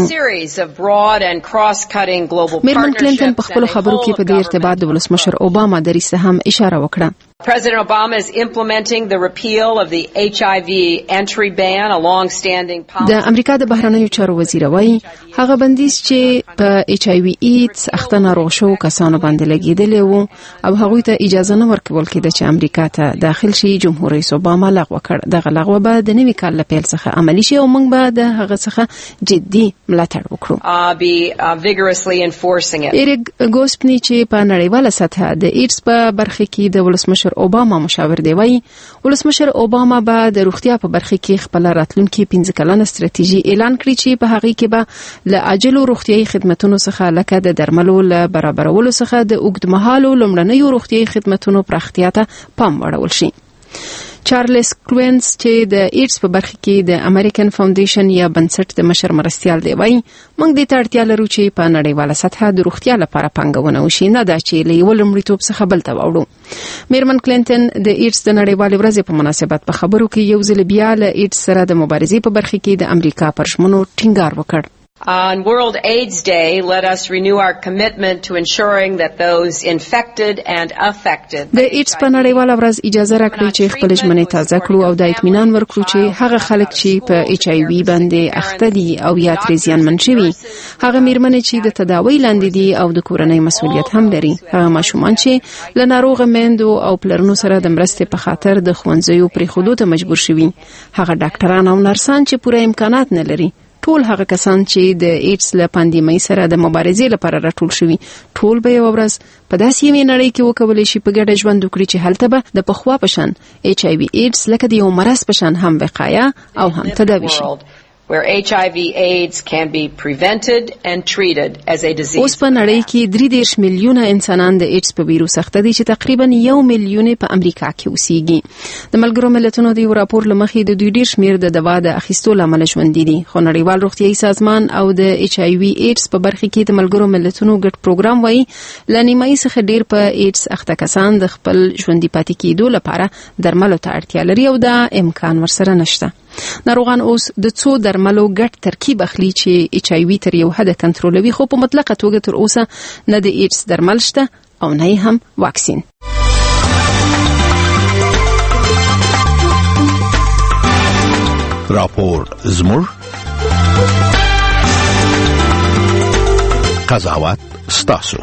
راوړو. میرمن کلینټن په خپل خبرو کې په دې ارتباط د ولسمشر اوباما دریځ ته هم اشاره وکړه. President Obama is implementing the repeal of the HIV entry ban, a long-standing policy. د امریکا د بهرنیو چارو وزیر وایي هغه بندیز چې په ایچ آی وی ایډز اخته ناروغ شو کسانو باندې لګیدلی وو او هغوی ته اجازه نه ورکول کېده چې امریکا ته داخل شي. جمهور رئیس اوباما لغوه کړ. دغه لغوه به د نوي کال له پیل څخه عملي شي او موږ به د هغه څخه جدي ملاتړ وکړو. Vigorously enforcing it. ایریک ګوسپنی چې په نړیواله سطحه د ایډز په برخه کې د ولسمشر اوباما مشاور دی وایي ولسمشر اوباما به د روغتیا په برخه کې خپل راتلونکي 15 کلنه ستراتیژي اعلان کړي چې په هغه کې به له عاجلو روغتیايي خدماتو څخه لکه د درملو له برابرولو څخه د اوږدمهالو لومړنیو روغتیايي خدماتو پراختیا ته پام وړول شي. چارلز کلوینز چې د ایډز په برخه کې د امریکن فاونډیشن یا بنسټ د مشر مرستیال دی وایي موږ د اړتیا لرو چې په نړیواله سطحه د روغتیا لپاره پانګونه وشي، نه دا چې له یو لومړیتوب څخه بل ته واوړو. میرمن کلینټن د ایډز د نړیوالې ورځې په مناسبت په خبرو کې یو ځل بیا له ایډز سره د مبارزې په برخه کې د امریکا پر ژمنو ټینګار وکړ. On World AIDS Day, let us renew our commitment to ensuring that those infected and affected. د ایډز په نړیواله ورځ اجازه راکړي چې خپل ژمنې تازه کړو او د اطمینان ورکړو چې هغه خلک چې په ایچ آی وی باندې اخته دي او یا ترې زیانمن شوي، هغه میرمنې چې د تداوی لاندې دي او د کورنۍ مسؤلیت هم لري، هغه ماشومان چې له ناروغه میندو او پلرونو سره د مرستې په خاطر د ښوونځیو پرېښودو ته مجبور شوي، هغه ډاکټران او نرسان چې پوره امکانات نه لري، ټول هغه کسان چې د ایډز له پاندیمۍ سره د مبارزې لپاره راټول شوي ټول به یو ورځ په داسې یوې نړۍ کې وکولای شي په ګډه ژوند وکړي چې هلته به د پخوا په شان HIV ایډز لکه د یو مرض په شان هم وقایه او هم تداوي شي. Where HIV/AIDS can be prevented and treated as a disease. اوس په نړۍ کې 3 میلیونه انسانان د ایډز په ویروس اخته دي چې تقریبا 1 میلیون په امریکا کې اوسېږي. د ملګرو ملتونو د یو راپور لمخې د دوی ډیر شمیر د دوا د اخیستو لامل ژوندۍ دي، خو نړیوال روغتیايي سازمان او د HIV ایډز په برخه کې د ملګرو ملتونو ګډ پروګرام وایي لنیمای څخه ډیر په ایډز اخته کسان د خپل ژوندۍ پاتې کېدو لپاره درملو ته اړتیا لري او دا امکان ورسره نشته. ناروغان اوس د څو درملو ګډ ترکیب اخلي چې HIV تر یو حد کنټرولوي، خو په مطلقه توګه تر اوسه نه د ایډز درمل شته او نه هم واکسین. راپور زموږ قضاوت ستاسو.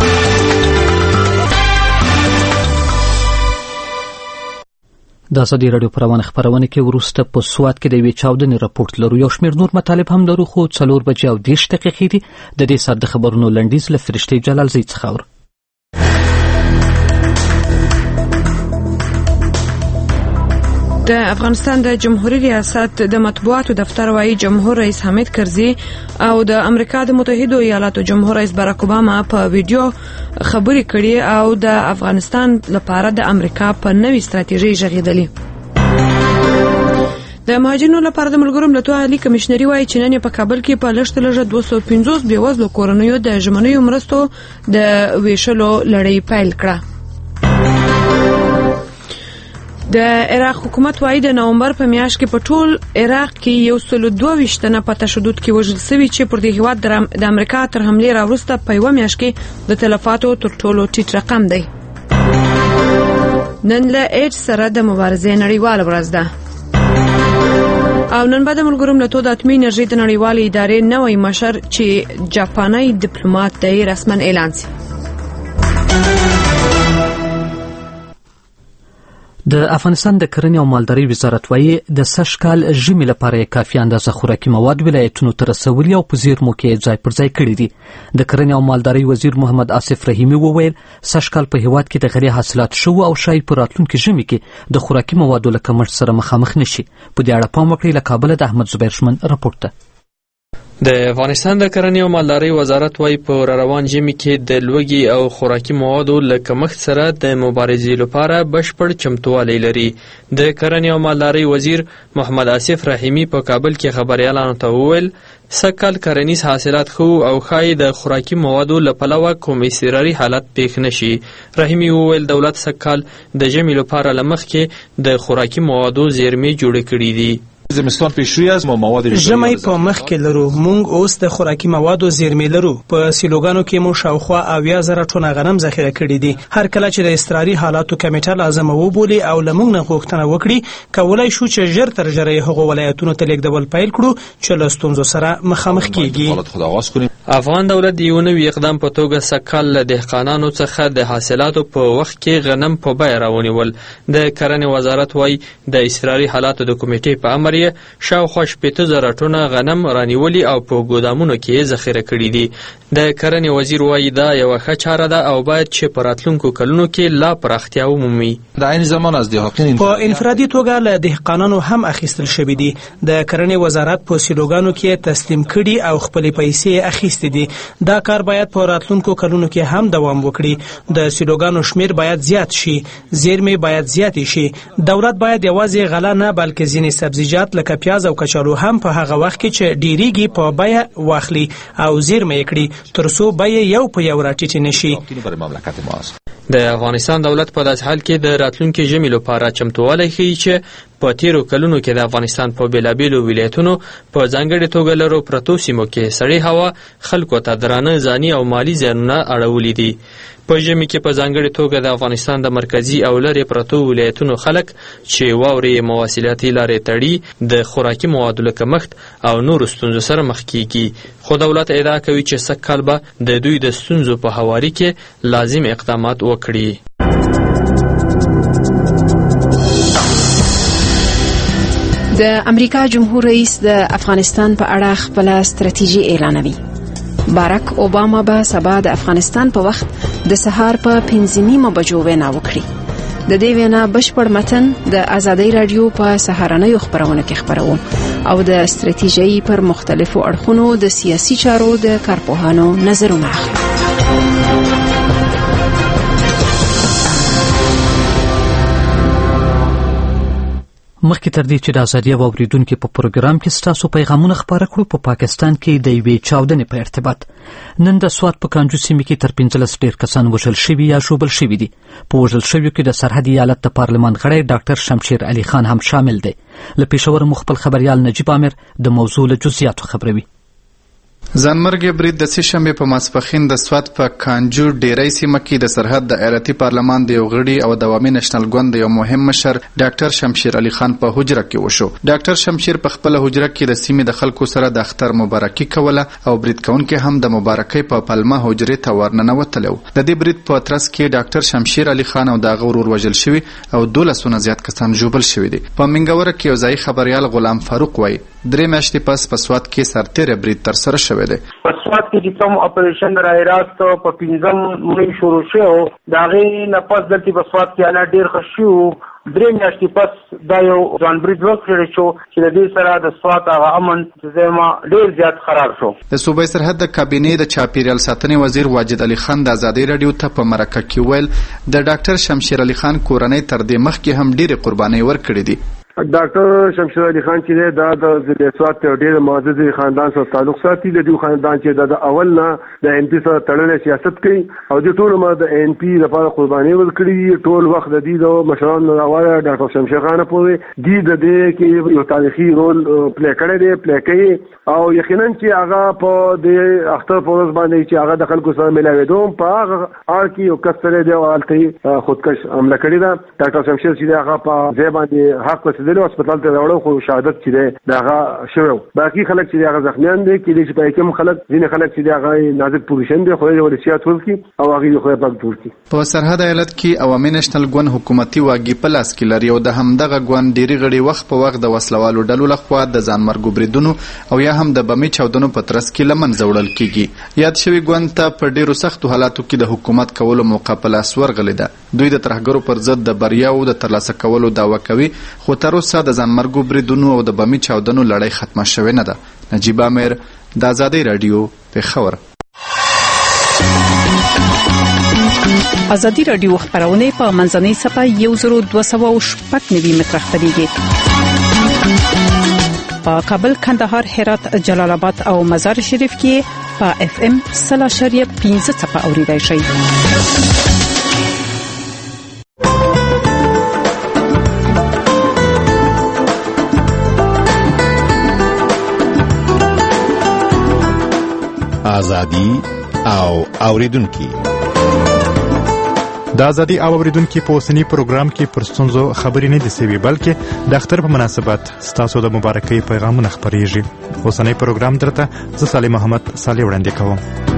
د ازادي راډیو پروانه خبرونه کې ورسته په سواد کې د یوې چاودنې راپورټ لرو. یو شمېر نور مطالب هم لرو، خو 4 بجې او 10 دقیقې دي. د دې ساعت د خبرونو لنډیز له فرشتې جلال زی څخه اورو. د افغانستان د جمهوریت ریاست د مطبوعاتو دفتر وايي جمهور رئیس حامد کرزي او د امریکا د متحده ایالاتو جمهور رئیس باراک اوباما په ویډیو خبرې کړې او د افغانستان لپاره د امریکا په نوې ستراتیژي ژغېدلې. د مهاجرینو لپاره د ملګرو ملتونو عالی کمشنري وايي چې نن په کابل کې په لږ 250 بېوزلو کورنیو د ژمنیو مرستو د ویشلو لړۍ پیل کړه. د عراق حکومت وايي د نومبر په میاشت کې په ټول عراق کې 122 تنه په تشدد کې وژل شوي چې پر دې هیواد د امریکا تر حملې راوروسته په یو میاشت کې د تلفاتو تر ټولو ټیټ رقم دی. نن له ایډز سره د مبارزې نړیواله ورځ ده او نن بعد ملګرو ملتونو د اتمي انرژي د نړیوالې ادارې نوې مشر چې جاپاني ډیپلوماټ دی رسمن اعلان شي. د افغانستان د کرنې او مالدارۍ وزارت وايي د سږ کال ژمي لپاره کافي اندازه خوراکي مواد ولایتونو ته رسولي او په زیرمو کې ځای پر ځای کړي دي. د کرنې او مالدارۍ وزیر محمد آصف رحیمي وویل سږ کال په هیواد کې د غلې حاصلات شو او شاید په راتلونکي ژمي کې د خوراکي موادو له کمښت سره مخامخ نشي. په دې اړه پام وکړئ. له کابل د احمد زبیر شمن راپورټ ده. د افغانستان د کرنې او مالدارۍ وزارت وايي په روان ژمي کې د لوږې او خوراکي موادو له کمښت سره د مبارزې لپاره بشپړ چمتووالی لري. د کرنې او مالدارۍ وزیر محمد آصف رحیمي په کابل کې خبريالانو ته وویل سږ کال کرنیز حاصلات ښه او ښایي د خوراکي موادو له پلوه کوم اضطراري حالت پیښ نشي. رحیمي وویل دولت سږ کال د ژمي لپاره له مخکې د خوراکي موادو زیرمې جوړې کړې دي. زمستان پیشوی از ما مواد ژمی په مخ کې لرو. مونږ اوس د خوراکي موادو زیرمې لرو. په سیلوګانو کې مو شاوخوا 80,000 ټنه غنم ذخیره کړي دي. هر کله چې د اضطراري حالاتو کمیټه لازم وبولي او لمونږ نه غوښتنه وکړي کولای شو چې ژر تر ژره هغه ولایتونو ته لیږدول پیل کړو چې له ستونزو سره مخامخ کیږي. افغان دولت د یو نوي اقدام په توګه سږ کال له دهقانانو څخه د حاصلاتو په وخت کې غنم په بیه راونیول. د کرنې وزارت وايي د اضطراري حالاتو د کمیټې په امر شاوخوا 80,000 ټنه غنم رانیولي او په ګودامونو کې ذخیره کړي دي. د کرنې وزیر وايي دا یو ښه چاره ده او باید چې په راتلونکو کلونو کې لا پراختیا ومومي. د عین زمان از دهقان په انفرادي توګه له دهقانانو هم اخیستل شوی دي. د کرنې وزارت په سیلوګانو کې تسلیم کړي او خپل پیسې اخیستې دي. دا کار باید په راتلونکو کلونو کې هم دوام وکړي. د سیلوګانو شمیر باید زیات شي. زیرمې باید زیات شي. دولت باید یوازې غله نه بلکې ځینې سبزیجات لکه پیاز او کچالو هم په هغه وخت کې چې ډیریږي په بیه واخلي او زیرمې کړي ترڅو بیه یو په یو راټیټ نشي. د افغانستان دولت په داسې حال کې د راتلونکي ژمي لپاره چمتووالی ښیي چې په تیرو کلونو کې د افغانستان په بیلابیلو ولایتونو په ځانګړې توګه لرو پرتو سیمو کې سړې هوا خلکو ته درانه ځاني او مالی زیانونه اړولي دي. په ژمي کې په ځانګړې توګه د افغانستان د مرکزي او لرې پرتو ولایتونو خلک چې واورې مواصلاتي لارې تړي د خوراکي موادو له کمښت او نورو ستونزو سره مخ کیږي. خو دولت ادعا کوي چې سږ کال به د دوی د ستونزو په هواري کې لازم اقدامات وکړي. د د امریکا جمهور رئیس د افغانستان په اړه خپل ستراتیژي اعلانوي. باراک اوباما به سبا د افغانستان په وخت د سهار په 5:30 بجو وینا وکړي. د دې وینا بشپړ متن د آزادۍ رادیو په سهارنۍ خبرونه کې خبرو او د ستراتیژي پر مختلفو اړخونو د سیاسي چارو د کارپوهانو نظرونه اخلي. مخکې تر دې چې د ازادي او اوریدونکو په پروګرام کې ستاسو پیغامونه خبره کړو، په پاکستان کې د یوې چاودنې په ارتباط نن د سوات په کانجو سیمه کې تر 15 ډیر کسان وژل شوي یا ژوبل شوي دي. په وژل شویو کې د سرحدي ایالت د پارلمان غړی ډاکټر شمشیر علي خان هم شامل دی. له پېښور مو خپل خبريال نجیب عامر د موضوع له جزئیاتو خبروي. ځانمرګ برید د سهشنبه په ماسپښین د سوات په کانجو ډیری سیمه کې د سرحد د ایالتي پارلمان د یو غړي او د عوامي نېشنل ګوند یو مهم مشر ډاکټر شمشیر علي خان په حجره کې وشو. ډاکټر شمشیر په خپل حجره کې د سیمې د خلکو سره د اختر مبارکي کوله او برید کوونکي هم د مبارکۍ په پلمه حجرې ته ورننوتلو. د دې برید په ترڅ کې ډاکټر شمشیر علي خان او د غورور وژل شوی او 12 زیات کسان ژوبل شوی دي. په منګوره کې یو ځای خبريال غلام فاروق وایي 3 میاشتې پس په سوات کې سرتیره برید تر سره شوی دی. په سوات کې چې کوم اپریشن راهراست په 15 مې شروع شو، دا غي نه پس دلته په سوات کې اله ډیر خشيو 3 میاشتې پس دا یو ځان برید وکړی شو چې د دې سره د سوات هغه امن زما ډیر زیات خراب شو. د صوبې سرحد د کابینې د چاپیریال ساتنې وزیر واجد علي خان د آزادۍ رادیو ته په مرکه کې ویل د ډاکټر شمشیر علي خان کورنۍ تر دې مخکې هم ډېرې قربانۍ ورکړې دي. ډاکټر شمشیر علي خان چې دا د سوات ډېر معزز خاندان سره تعلق ساتي. د دې خاندان چې د اول نه د ان پی سره تړلې سیاست کوي او د ټول ما د ان پی لپاره قرباني ورکړي. ټول وخت د دې د مشران راوړل ډاکټر شمشیر خان پورې د دې کې یو تاریخي رول پلی کوي او یقینا چې هغه په د اختر په ورځ باندې چې هغه د خلکو سره ملاوي په هغه کې یو کسره دی او الته خودکش حمله کړې ده. ډاکټر شمشیر چې هغه په ځای باندې حق د هسپتال ته راوړو خو شهادت چې دغه شوو. باقي خلک چې هغه زخمیان دي کې چې په کوم خلک ځینې خلک چې هغه نازک پوزیشن دي خو یې ولسیات ورکی او هغه خو په ورکی. په سرحد ایالت کې عوامي نېشنل ګوند حکومتي واګي په لاس کې لري او د همدغه ګوند ډيري غړي وخت په وخت د وسلوالو ډلو لخوا د ځانمرګو بریدونو او یا هم د بمي چاودنو په ترڅ کې لمن زوړل کیږي. یاد شوی ګوند ته په ډیرو سختو حالاتو کې د حکومت کولو موقع په لاس ورغلی ده. دوی د ترهګرو پر ضد د بریاو د ترلاسه کولو دعوه کوي خو تر اوسه د ځانمرګو بریدونو او د بمي چاودنو لړۍ ختمه شوې نه ده. نجیب عامر د آزادۍ رادیو پېښور. آزادي رادیو خبرونه په منځنۍ صفحه 1290 متر خپرېږي. په کابل، کندهار، هرات، جلال آباد او مزار شریف کې په اف ام 0.15 صفحه اوریدای شئ. آزادي او اوریدونکو د ازادي او اوریدونکو په اوسنی پروګرام کې پر ستونزو خبرې نه دي سوي بلکې د اختر په مناسبت ستاسو د مبارکۍ پیغامونه خبرېږي. اوسنی پروګرام درته زه صالح محمد صالح وړاندې کوم.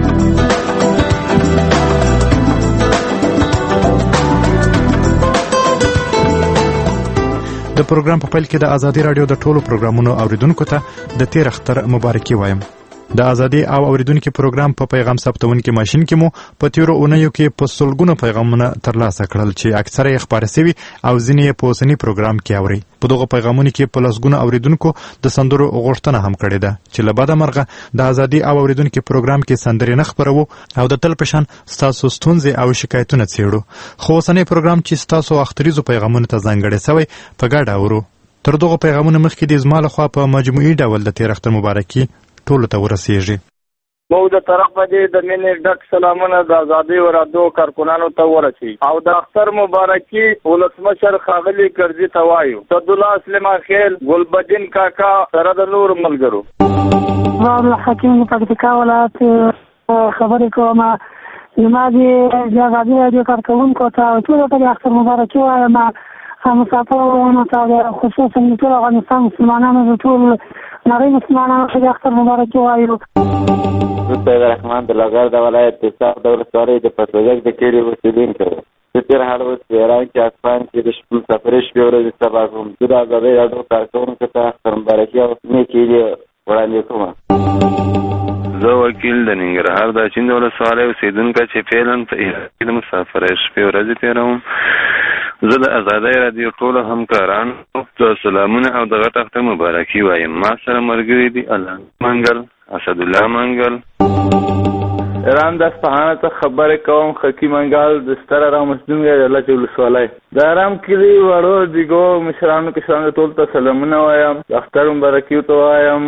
د پروګرام په پیل کې د ازادي رادیو د ټولو پروګرامونو اوریدونکو ته د تیر اختر مبارکي وایم. د ازادي او اوریدونکو پروګرام په پیغام ثبتونکو ماشين کې مو په تیرو اونیو کې په سلګونو پیغامونه ترلاسه کړل چې اکثره یې خبره سوي او ځینې په اوسنی پروګرام کې اوري. په دغه پیغامونو کې په لسګونو اوریدونکو د سندرو غوښتنه هم کړې ده چې له بده مرغه د ازادي او اوریدونکو پروګرام کې سندرې نه خبرو او د تل پشان ستاسو ستونزې او شکایتونه څېړو. خو اوسنی پروګرام چې ستاسو اختریزو پیغامونه ته ځانګړی سوی په ګډه اورو. تر دغه پیغامونه مخکې د زما لخوا په مجموعي ډول د تیر اختر مبارکي ټولو ته ورسیږي. مو د طرف باندې د مینې ډک سلامونه د ازادي او رادیو کارکونانو ته ورسي او د اختر مبارکي ولسمشر خاغلی کرزي ته وایو. عبدالله سلیمان خیل، ګلبدین کاکا سره د نور ملګرو. عبد الحکیم پکتیکا ولایت خبرې کوم. زما د ازادي رادیو کارکونکو ته ټول ته اختر مبارکي وایم. مسافرونو ته خصوصا ټول افغانستان مسلمانانو ټول نړۍ مسلمانانو ته اختر مبارکي وایو. زه رحمان د لغړ د ولایت د صاحب د ولسوالۍ د پټوجک د کېړې اوسیدونکی یم. د تېر هغه ورځ په ایران کې اسمان کې د شپې مسافرۍ شپې ورځې سبا کوم. زه د ازادۍ راډیو کارکوونکو ته اختر مبارکي او نیکې هیلې وړاندې کوم. زه وکیل د ننګرهار د اچین د ولسوالۍ اوسېدونکی چې فعلا په ایران کې د مسافرۍ شپې ورځې تېروم. زه د ازادۍ راډیو ټولو همکارانو ته سلامونه او د غټ اختر مبارکي وایم. ما سره ملګري دي الله منګل، اسدالله منګل. ایران د اصفهان ته خبرې کوم. خکی منګل د ستر ارام مسلمګر د الله ولسوالۍ د ارام کلي وړو دیګو مشرانو کسانو ټول ته سلامونه وایم. د اختر مبارکي ورته وایم.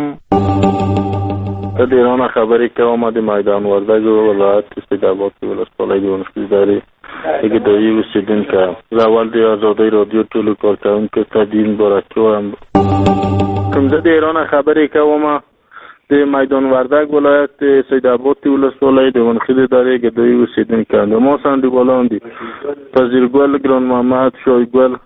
د ایران خبرې کوم. د میدان وردګ ولایت استعداد ولسوالۍ د ونشي ادارې کې د یو اوسېدونکی زه اول د ازادۍ راډیو ټولو کارکوونکو ته دین مبارکي وایم. کوم زه د ایران خبرې کوم. د میدان وردګ ولایت سیدآباد ولسوالۍ د ونخیل ادارې کې د یو اوسېدونکی د ما سره انډیوالان دي فضیلګل، ګران محمد، شایګل.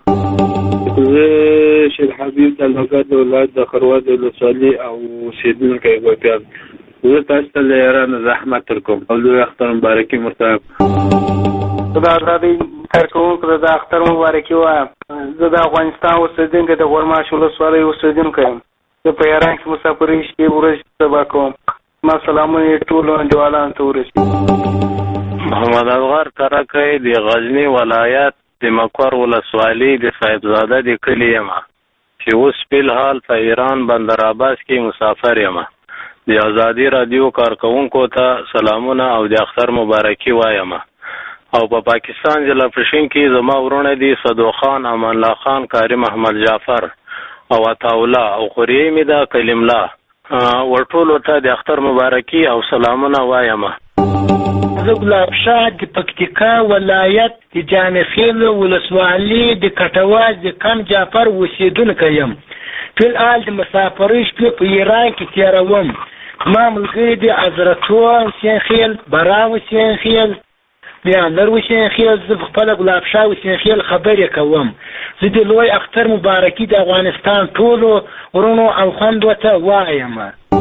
زه شیر حبیب د لوګر د ولایت د خروات ولسوالۍ او اوسېدونکی ګوپیان. زه تاسو ته له ایران زحمت درکوم او لوی اختر مبارکي مرتب. زه د ازادۍ کارکوونکو ته د اختر مبارکي وایم. زه د افغانستان اوسېدونکی د غورماش ولسوالۍ اوسېدونکی یم. زه په ایران کې مسافرۍ شپې ورځې سبا کوم. ما سلامونه ټولو انډیوالانو ته ورسوي. محمد افغار کرکی د غزني ولایت د مقر ولسوالۍ د صاحبزاده د کلي یم چې اوس فلحال په ایران بندر عباس کې مسافر یم. د ازادۍ راډیو کارکوونکو ته سلامونه او د اختر مبارکي وایم. او په پاکستان ضلع پشین کې زما ورونه دي صدو خان، امان الله خان، کاری محمد جعفر او عطاالله او خوریې مې ده کلیم الله. ورټولو ته د اختر مبارکي او سلامونه وایم. زه ګلاب شاه د پکتیکا ولایت د جانخیل ولسوالۍ د کټواز د کم جعفر اوسېدونکی یم. فلحال د مسافرۍ شپې په ایران کې تېروم. ما ملګري دي عزرتو حسین خیل، برام حسین خیل، بیانر حسین خیل. زه خپله ګلاب شاه حسین خیل خبرې کوم. زه د لوی اختر مبارکي د افغانستان ټولو ورونو او خویندو ته وایم.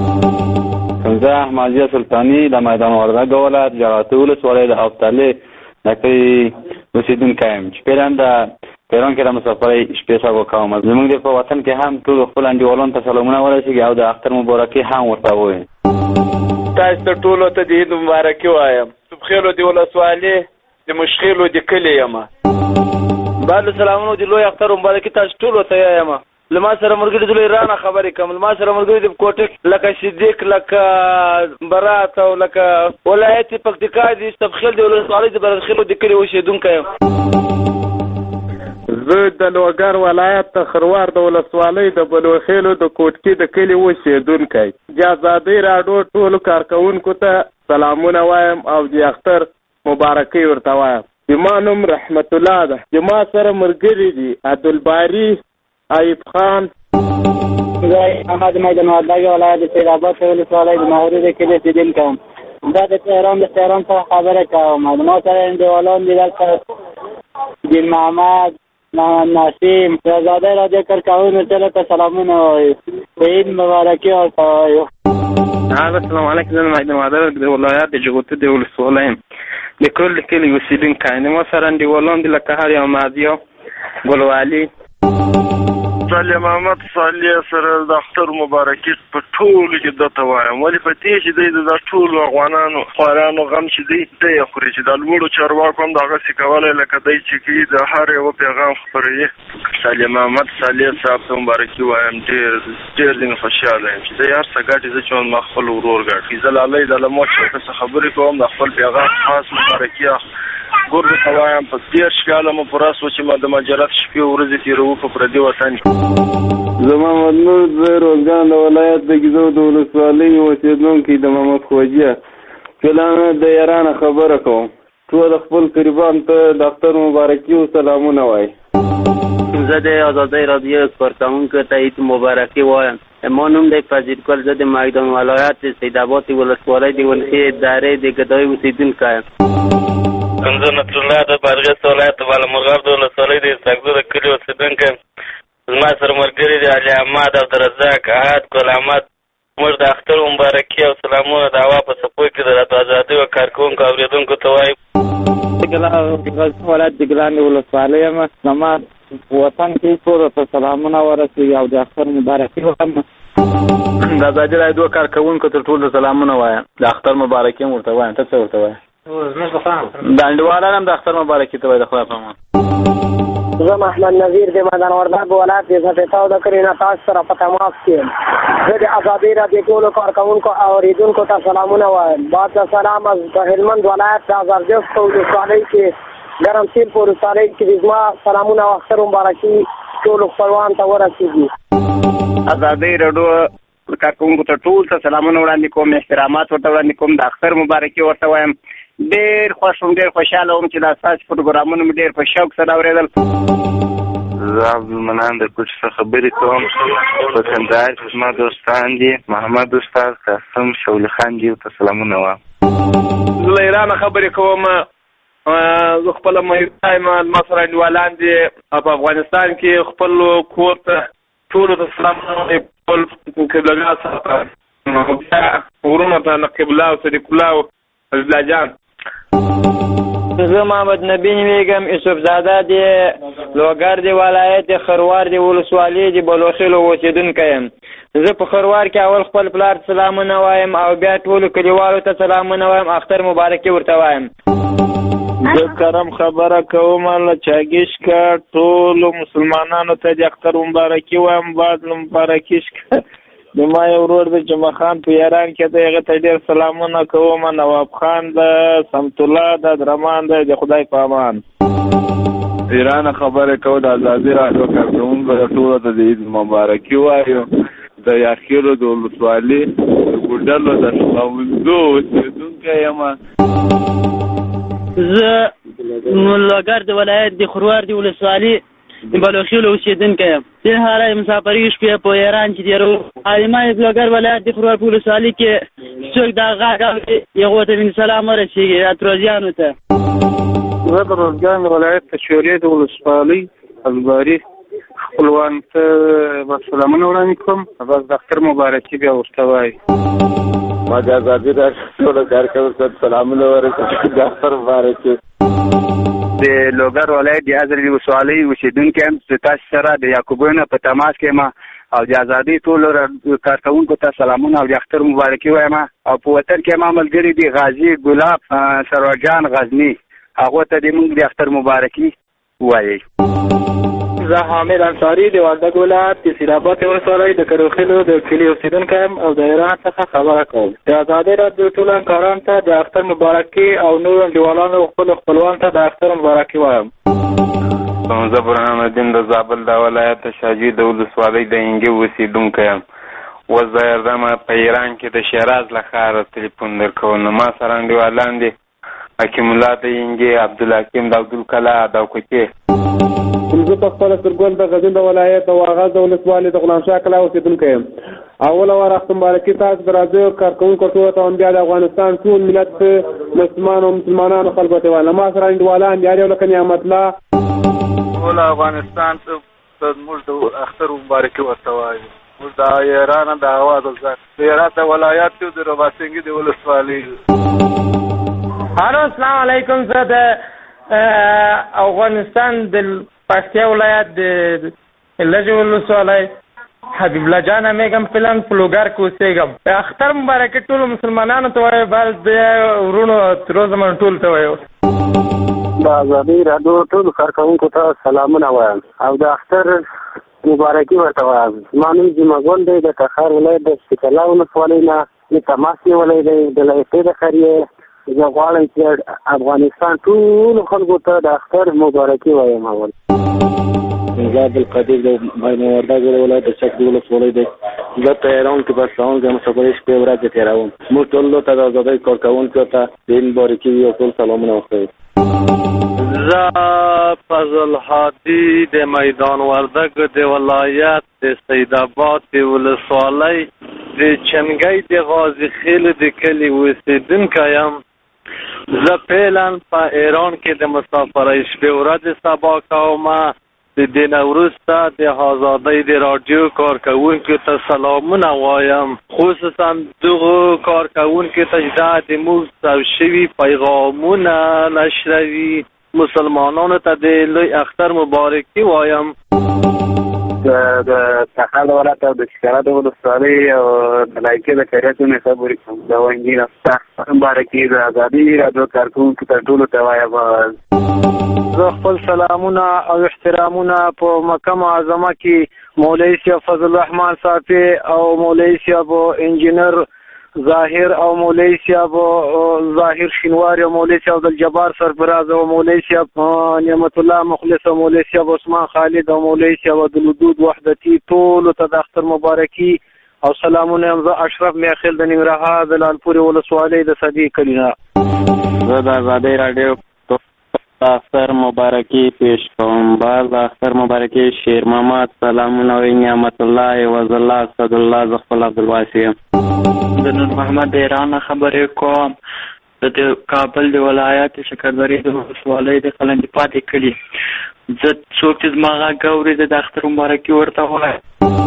زه احمدیه سلطاني د میدان وردګ ولایت جغاتي ولسوالۍ د هفتالې د کلي اوسېدونکی یم چې فعلا د ایران کې د مسافرۍ شپې سبا کوم. زموږ په وطن کې هم ټولو خپل انډیوالانو ته سلامونه ورسېږي او د اختر مبارکي هم ورته ووایم. تاسو ته ټولو ته د عید مبارکي وایم. صبخیلو د ولسوالۍ د مشخیلو د کلي یم. بعد سلامونه د لوی اختر مبارکي تاسو ټولو ته وایم. له ما سره ملګري د ایران خبرې کوم. له ما سره ملګري د کوټک لکه صدیق، لکه برات او لکه ولایت پکتیکا د صبخیل د ولسوالۍ د برخیلو د کلي اوسېدونکی یم. زه د لوګر ولایت خروار د ولسوالۍ د بلوخیلو د کوټکي د کلي اوسېدونکی. د ازادۍ راډیو ټولو کارکوونکو ته سلامونه وایم او د اختر مبارکي ورته وایم. زما نوم رحمت الله ده. زما سره ملګري دي عبدالباري، ایوب خان. زه احمد میدان وردګ ولایت د سیدآباد ولسوالۍ د مغرور د کلي اوسېدونکی یم. دا د تهران څخه خبره کوم. ما سره انډیوالان دي دلته دین محمد، محمد نسیم. د ازادۍ راډیو کارکوونکو ته سلامونه وایم. عید مبارکي ورته وایم. السلام علیکم. زه میدان وردګ د ولایت د جغوتی د ولسوالۍ یم د کل کلي اوسېدونکی یم. ما سره انډیوالان دي لکه هر یو مهدیه، ګلوالي. صالح محمد صالح سره د اختر مبارکي په ټولو کې دته وایم. ولې په دې چې دی د ټولو افغانانو خوارانو غم چې دی دی خوري چې د لوړو چارواکو هم دغسې کولی لکه دی چې کوي د هر یوه پیغام خپروي. صالح محمد صالح صاحب ته مبارکي وایم. ډېر ځینې خوشحاله یم چې دی هر څه ګټي. زه چې ما خپل ورور ګټي. زه لالی د له ما چې څه خبرې کوم د خپل پیغام خاص مبارکي ګور ته وایم. په 30 کاله مو پوره شوه چې ما د مجرد شپې ورځې تېروو په پردي وطن کې. زه محمد نور، زه روزګان د ولایت د ګیزو د ولسوالۍ اوسېدونکی د محمد خوجیه. فعلا د ایران خبره کوم. ټول خپل قریبان ته د اختر مبارکي او سلامونه وایي. زه د ازادۍ راډیو کارکوونکو ته عید مبارکي وایم. ما نوم دی فضیلګل. زه د میدان ولایت د سیدآباد ولسوالۍ د ونخې ادارې د ګدای اوسېدونکی یم. زه نصرالله د بادغیس ولایت د بالامرغاب د ولسوالۍ د اسحاقزو د کلي اوسېدونکی یم. زما سره ملګري دي علي احمد، عبدالرزاق، احد، ګل احمد. موږ د اختر مبارکي او سلامونه د هوا په څپو کې د ازادۍ او کارکوونکو اورېدونکو ته وایو. غزني ولایت د ګیلان ولسوالۍ یم. زما وطن کې ټولو ته سلامونه ورسېږي او د اختر مبارکي وایم. د ازادي راډیو کارکوونکو ته ټول سلامونه وایم. د اختر مبارکي هم ورته وایم. ته څه ورته وایې؟ د انډیوالان هم د اختر مبارکي ته وایي. د خدای په امان. زه محمد نظیر د میدان وردګ ولایت د زپیتاو د کرینا تاسو سره په تماس کې زه د ازادي راډیو ټولو کارکوونکو او اوریدونکو ته سلامونه وایم. بعد سلام از هلمند ولایت د زردشت ولسوالۍ کې ګرمسیر په ولسوالۍ کې د زما سلامونه او اختر مبارکي ټولو خپلوان ته ورسېږي. ازادي راډیو کارکوونکو ته ټول ته سلامونه وړاندې کوم، احترامات ورته وړاندې کوم، د اختر مبارکي ورته وایم. ډېر خوښ وم، ډېر خوشحاله وم چې دا ستاسو پروګرامونه مې ډېر په شوق سره اورېدل. زه عبدالمنان د کوچ څخه خبرې کوم. په کندهار کې زما دوستان دي محمد استاد، قاسم، شولي خان دي ته سلامونه وایم. زه له ایرانه خبرې کوم. زه خپله مهربانه یم، ما سره انډیوالان دي په افغانستان کې. خپل کور ته ټولو ته سلامونه وایم. خپل قبلګاه سره بیا ورونو ته نقیب الله او صدیق الله او عزیزالله جان. زه محمد نبی نومیږم، یوسف زاده دی، لوګر دی ولایت دی، خروار دی ولسوالۍ دی، بلوخیلو اوسېدونکی یم. زه په خروار کې اول خپل پلار ته سلامونه وایم او بیا ټولو کلیوالو ته سلامونه وایم. اختر مبارکي ورته وایم. زه کرم خبره کوم له چاګیشکه. ټولو مسلمانانو ته د اختر مبارکي وایم. بعد مبارکي شکه د ما یو ورور د جمعه خان په ایران کې دی، هغه ته ډېر سلامونه کوم. نواب خان د سمت الله د درمان د خدای په امان. ایران خبره کو. د ازادي راډیو کارکوونکو ته ټول ته د عید مبارکي وایو. د یاخیلو د ولسوالۍ د ګوډلو د شپاوندو اوسېدونکی یم. زه لوګر د ولایت د خروار د ولسوالۍ د بلوخیلو اوسېدونکی یم. د هره مسافري شپې په ایران کې دی. عالمه د لوګر ولایت د خروار په ولسوالۍ کې څوک دا غږ اوري هغو ته مې سلام ورسېږي اتروزیانو ته. زه د روزګان ولایت د شورې د ولسوالۍ ازباري خپلوان ته سلامونه وړاندې کوم. بس د اختر مبارکي بیا ورته وایي. ما د ازادي راډیو ټولو کارکوونکو ته سلامونه ورکوم. د اختر مبارکي. د لوګر ولایت د ازرې ولسوالۍ اوسېدونکی یم. زه تاسو سره د یعقوبیانو په تماس کې یم او د ازادۍ ټولو کارکوونکو ته سلامونه او د اختر مبارکي وایم. او په وطن کې ما ملګري دي غازي ګلاب سروجان غزني، هغو ته د موږ د اختر مبارکي وایي. زه حامد انصاري د وردګ ولایت د سیراباد ولسوالۍ د کروخیلو د کلي اوسېدونکی یم او د ایران څخه خبره کوم. د ازادۍ راډیو ټولو همکارانو ته د اختر مبارکي او نورو انډیوالانو خپلو خپلوانو ته د اختر مبارکي وایم. زه برهان الدین د زابل د ولایت د شاجوی د ولسوالۍ د انګي اوسېدونکی یم. اوس زه یردمه په ایران کې د شیراز له ښاره تلیفون درکوم. نو ما سره انډیوالان دي حکیم الله د انګي، عبدالحکیم د عبدالکلا د کوکې. زه په خپله سرګل د غزني د ولایت او آغاز د ولسوالۍ د غلامشاه کلا اوسېدونکی یم. اوله وار اختر مبارکي تاسو د راډیو کارکوونکو ټولو ته هم بیا د افغانستان ټول ملت مسلمانانو خلکو ته وایم. ما سره انډیوالان دي هر یو لکه نعمت الله. ټول افغانستان ته موږ د اختر مبارکي ورته وایو. موږ د ایران د هوا د ایران د ولایت د رباسنګي د ولسوالۍ. الو السلام علیکم. زه د افغانستان د پکتیا ولایت د لجه ولسوالۍ حبیب الله جان میګم فلم پلوګر کې اوسېږم. اختر مبارکي ټولو مسلمانانو ته وایو. بل د ورونو روزمن ټول ته وایو. د ازادي راډیو ټولو کارکوونکو ته سلامونه وایم او د اختر مبارکي ورته وایم. زما نوم جمعه ګل دی، د تخار ولایت د سکلا ولسوالۍ نه د تماس نیولی دی، د لایقې د قریې. زه غواړم چې افغانستان ټولو خلکو ته د اختر مبارکي وایم. اول زه عبدالقدیر د میدان وردګ ولایت د چک ولسوالۍ دی. زه په ایران کې په سلام کې مسافرۍ شپې ورځې تېروم. موږ ټولو ته د ازادۍ کارکوونکو ته د عید مبارکي وي او ټول سلامونه وکړئ. زه فضل هادي د میدان وردګ د ولایت د سیدآباد د ولسوالۍ د چنګۍ د غازي خیل د کلي اوسېدونکی یم. زه فعلا په ایران کې د مسافرۍ شپې ورځې سبا کوم. د دې نه وروسته د آزادۍ د راډیو کارکوونکو ته سلامونه وایم، خصوصا دغو کارکوونکو ته چې دا د موږ ثبت شوي پیغامونه نشروي. مسلمانانو ته د لوی اختر مبارکي وایم. د تخال ولایت او د شکرات ولسوالۍ او د لایکې د خیریتونو خبرې کوم. د وانګین افتح مبارکي د ازادي راډیو کارکوونکو ته ټولو ته وایم. زه خپل سلامونه او احترامونه په مکه معظمه کې مولوي صاحب فضل الرحمن صافي او مولوي صاحب انجینر ظاهر او مولوي صاحب ظاهر شینواری او مولوي صاحب عبدالجبار سرفراز او مولوي صاحب نعمت الله مخلص او مولوي صاحب عثمان خالد او مولوي صاحب عبدالودود وحدتي ټولو ته د اختر مبارکي او سلامونه. زه اشرف میاخیل د ننګرهار د لالپورې ولسوالۍ د صدیق کلینا. زه د ازادۍ راډیو اختر مبارکي پیش کوم. باز اختر مبارکي شیر محمد سلامونه وی نعمت الله عوض الله اسد الله زخل عبدالواسي. د نور محمد ایران خبرې کوم. د کابل د ولایت شکردرې د ولسوالۍ د خلنج پاتې کلی. زه څوک چې زما غږ اوري د اختر مبارکي ورته وایم.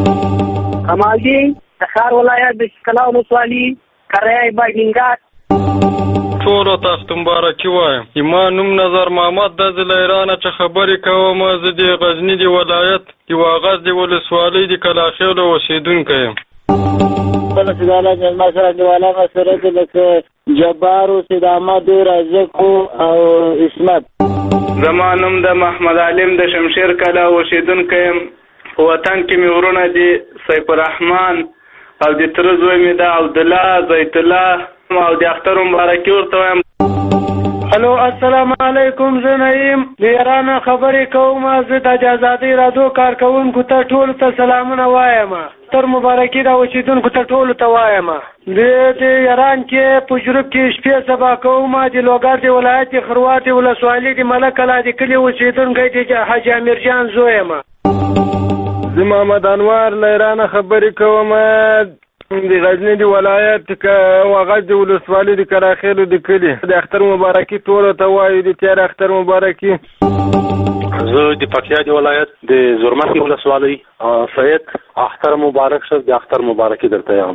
کمالدین د ښار ولایت د شکلا ولسوالۍ کریای باډینګات ټولو ته اختر مبارکي وایم. ایمان نوم نظر محمد د له ایرانه چې خبرې کوم. زه د غزني د ولایت د واغظ د ولسوالۍ د کلاخېل اوسېدونکی یم. بل سیداله جلما سره دیواله مسره کې لکه جبار او سید احمد رزق او اسمت. زما نوم د محمد علیم د شمشیر کلا اوسېدونکی یم. په وطن کې مې ورونه دي سیف الرحمن او د تر زوی مې د عبدالله زیت الله او د اختر مبارکي ورته وایم. الو السلام علیکم. زه نعیم د ایران خبرې کوم. زه د آزادۍ راډیو کارکوونکو ته ټولو ته سلامونه وایم. اختر مبارکي د اوسېدونکو ته ټولو ته وایم. د ایران کې په جنوب کې شپې سبا کوم. د لوګر د ولایت خروات ولسوالۍ د ملک کلا د کلي اوسېدونکی د حاجي امیر جان زوی یم. زه محمد انوار له ایران خبرې کوم. د غزني د ولایت واغظ د ولسوالۍ د کراخېلو د کلي د اختر مبارکي ټولو ته وایو. د تېر اختر مبارکي. زه د پکتیا د ولایت د زرمت ولسوالۍ سید اختر مبارک شه. د اختر مبارکي درته یم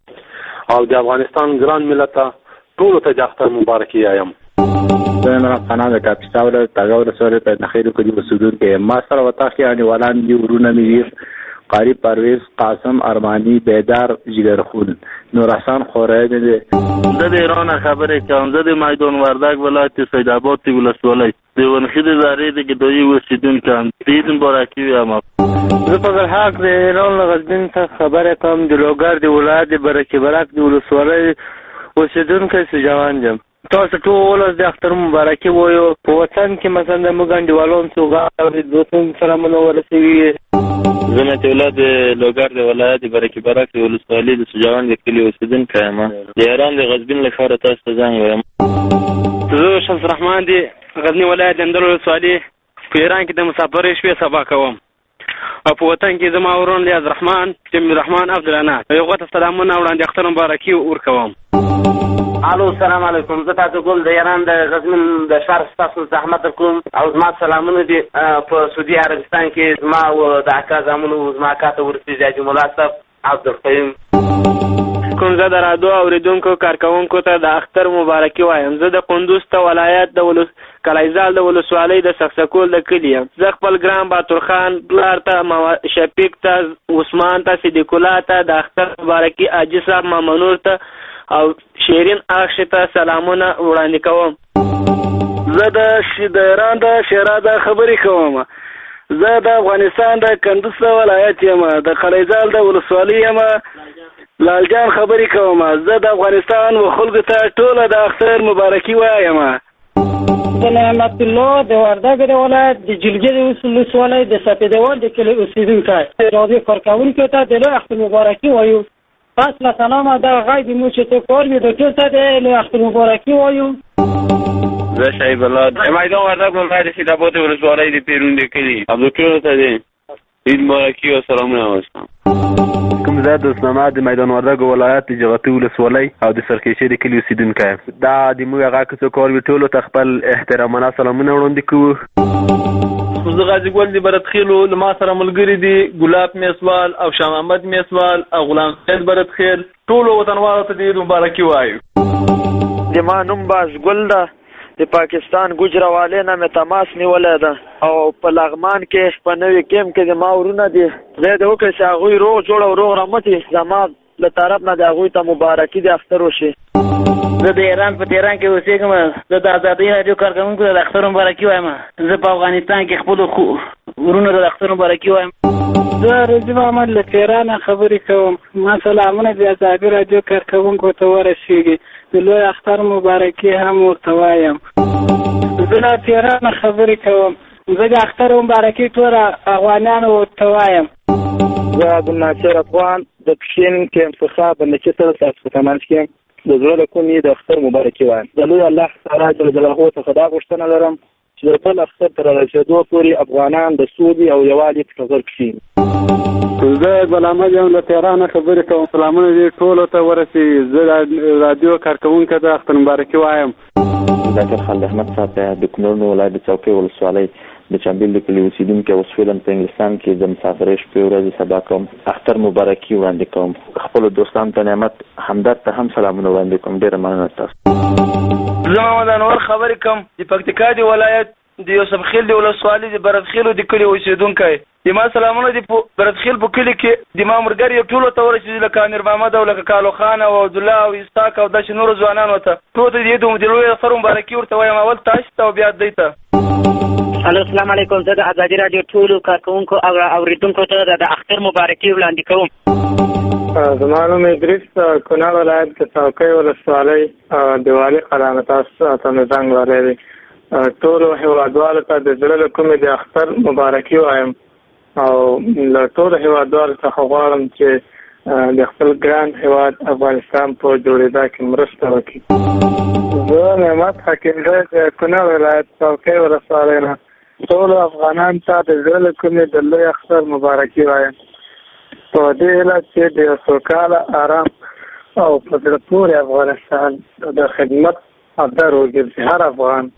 او د افغانستان ګران ملت ټولو ته د اختر مبارکي وایم. زه عمران خان د کاپیسا ولایت تاګه ولسوالۍ په نخیرو کې اوسېدونکی یم. ما سره وتاخي انډیوالان دي ورونه مې دي قاری پرویز قاسم ارمانی بیدار جگرخون نور حسن خورای مې دي. زه د ایران خبرې کوم. زه د میدان وردګ ولایت سید آباد ولسوالۍ د ونخې د زارې د ګدوی اوسېدونکی یم. عید مبارکي وایم. زه فضل حق د ایران غزنین ته خبرې کوم. د لوګر د ولایت د برکې برک د ولسوالۍ اوسېدونکی سجوان یم. تاسو ټول د اختر مبارکي وایو. په وطن کې مثلا د موږ انډیوالان سوغات او د دوستان سلامونه ورسوي. زه نعمت الله د لوګر د ولایت د برکې برک د ولسوالۍ د سجوان د کلي اوسېدونکی یم. د ایران د غزبین له ښاره تاسو ته زنګ وایم. زه شمس رحمان د غزني ولایت د اندر ولسوالۍ په ایران کې د مسافرۍ شپې سبا کوم. او په وطن کې زما ورون دی عبدالرحمن جمیل الرحمن عبدالعناد. هغو ته سلامونه وړاندې اختر مبارکي ورکوم. الو السلام علیکم. زه تاسو ګل د ایران د غزنین د شهر ستاسو زحمت کوم او زما سلامونه دي په سعودي عربستان کې زما او د اکا زامنو زما اکا ته ورسېږي حاجي ملا صاحب عبدالقیوم. کوم زه د راډیو اورېدونکو کارکوونکو ته د اختر مبارکي وایم. زه د قندوز ته ولایت د کلایزال د ولسوالۍ د سخسکول د کلي یم. زه خپل ګران باتور خان پلار ته شفیق ته عثمان ته صدیق الله ته د اختر مبارکي حاجي صاحب مامنور ته او شیرین اخشي ته سلامونه وړاندې کوم. زه د ایران د شیراز خبرې کوم. زه د افغانستان د کندوز ولایت یم. د خلیزال د ولسوالۍ یم. لالجان خبرې کوم. زه د افغانستان و خلکو ته ټوله د اختر مبارکي وایم. د نعمت الله د وردګ د ولایت د جلګې د ولسوالۍ د سپیدوال د کلي اوسېدونکی راډیو کارکوونکو ته د لوی اختر مبارکي وایو. اصلا سلام دا غای دی مو چې ته کار وی د ټول ته د لوی اختر مبارکي وایو. زه شایب الله د میدان وردګ ولایت سید آباد ولسوالۍ د پیرون د کلي عبدالټول ته دی عید مبارکي او سلامونه وایم. کوم زه د اسلامه د میدان وردګ ولایت د جغتي ولسوالۍ او د سرکیشې د کلي اوسېدونکی یم. دا د موږ هغه څه کار وی ټولو ته خپل احترامانه سلامونه وړاندې کوو. زه غازي ګل د برتخیلو له ما سره ملګري دي ګلاب میسوال او شاه محمد میسوال او غلام سید برتخیل ټولو وطنوالو ته د عید مبارکي وایو. زما نوم باز ګل ده، د پاکستان ګوجرالې نه مې تماس نیولی ده او په لغمان کې په نوي کیم کې زما ورونه دي. زه د وکړې چې هغوی روغ جوړ او روغ رمتي زما له طرف نه د هغوی ته مبارکي د اختر وشي. زه د ایران په تهران کې اوسېږم. زه د ازادۍ راډیو کارکوونکو ته د اختر مبارکي وایم. زه په افغانستان کې خپلو ورونو ته د اختر مبارکي وایم. زه رضی محمد له تهران خبرې کوم. ما سلامونه د ازادۍ راډیو کارکوونکو ته ورسېږي. د لوی اختر مبارکي هم ورته وایم. زه له تهران خبرې کوم. زه د اختر مبارکي ټول افغانانو ورته وایم. زه عبدالناصر افغان د پښین کیمپ څخه بندچي سره تاسو په تماس کې د زړه له کومې د اختر مبارکي وایم. د لوی الله تعالی جل جلاله څخه دا غوښتنه لرم چې د بل اختر تر رسېدو پورې افغانان د سولې او یووالي په ټغر کښېني. زه غلام یم له تهران خبرې کوم. سلامونه دې ټولو ته ورسېږي. زه رادیو کارکوونکی د اختر مبارکي وایم. ډاکټر خالد احمد صاحب د کونړ ولایت د چوکۍ ولسوالۍ د چمبیل د کلي اوسېدونکی اوس فعلا په انګلستان کې د مسافرۍ شپې ورځې سبا کوم. اختر مبارکي وړاندې کوم. خپلو دوستانو ته نعمت همدرد ته هم سلامونه وړاندې کوم. ډېره مننه تاسو. زه محمد انور خبرې کوم. د پکتیکا د ولایت د یوسف خیل د ولسوالۍ د برتخیلو د کلي اوسېدونکی. د ما سلامونه د برتخیل په کلي کې د ما ملګري ټولو ته ورسېږي لکه امیر محمد او لکه کالو خان او عبدالله او اسحاق او داسې نورو ځوانانو ته ټولو ته د لوی اختر مبارکي ورته وایم. اول تاسو ته او بیا دوی ته. الو السلام علیکم. زه د ازادي راډیو ټولو کارکوونکو او اوریدونکو ته د اختر مبارکي وړاندې کوم. زما نوم ادریس کونړ ولایت د چوکۍ ولسوالۍ د والي قلعه تاسو ته مې زنګ وهلی دی. ټولو هېوادوالو ته د زړه له کومې د اختر مبارکي وایم او له ټولو هېوادوالو څخه غواړم چې د خپل ګران هېواد افغانستان په جوړېدا کې مرسته وکړي. زه نعمت حکیم دی د کونړ ولایت چوکۍ ولسوالۍ نه ټولو افغانانو ته د زړه له کومې د لوی اختر مبارکي وایم په دې هیله چې د یو سوکاله ارام او په زړه پورې افغانستان د خدمت هدر وګرځي هر افغان.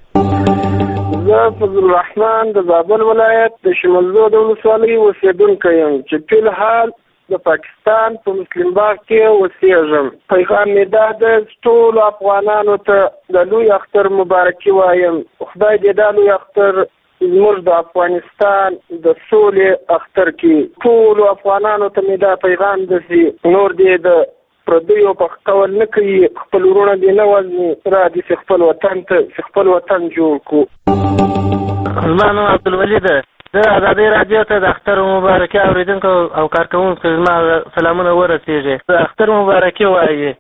زه فضل الرحمن د زابل ولایت د شمالزو د ولسوالۍ اوسېدونکی یم چې فی الحال د پاکستان په مسلم باغ کې اوسېږم. پیغام مې دا ده ټولو افغانانو ته د لوی اختر مبارکي وایم. خدای دې دا لوی اختر زموږ د افغانستان د سولې اختر کې ټولو افغانانو ته مې دا پیغام دسي نور دې د پردیو په قول نه کوي خپل ورونه دې نه وزني را دې چې خپل وطن ته چې خپل وطن جوړ کړو. زما نوم عبدالولي ده. زه ازادۍ راډیو ته د اختر مبارکي اورېدونکو او کارکوونکو زما سلامونه ورسېږي. د اختر مبارکي وایي.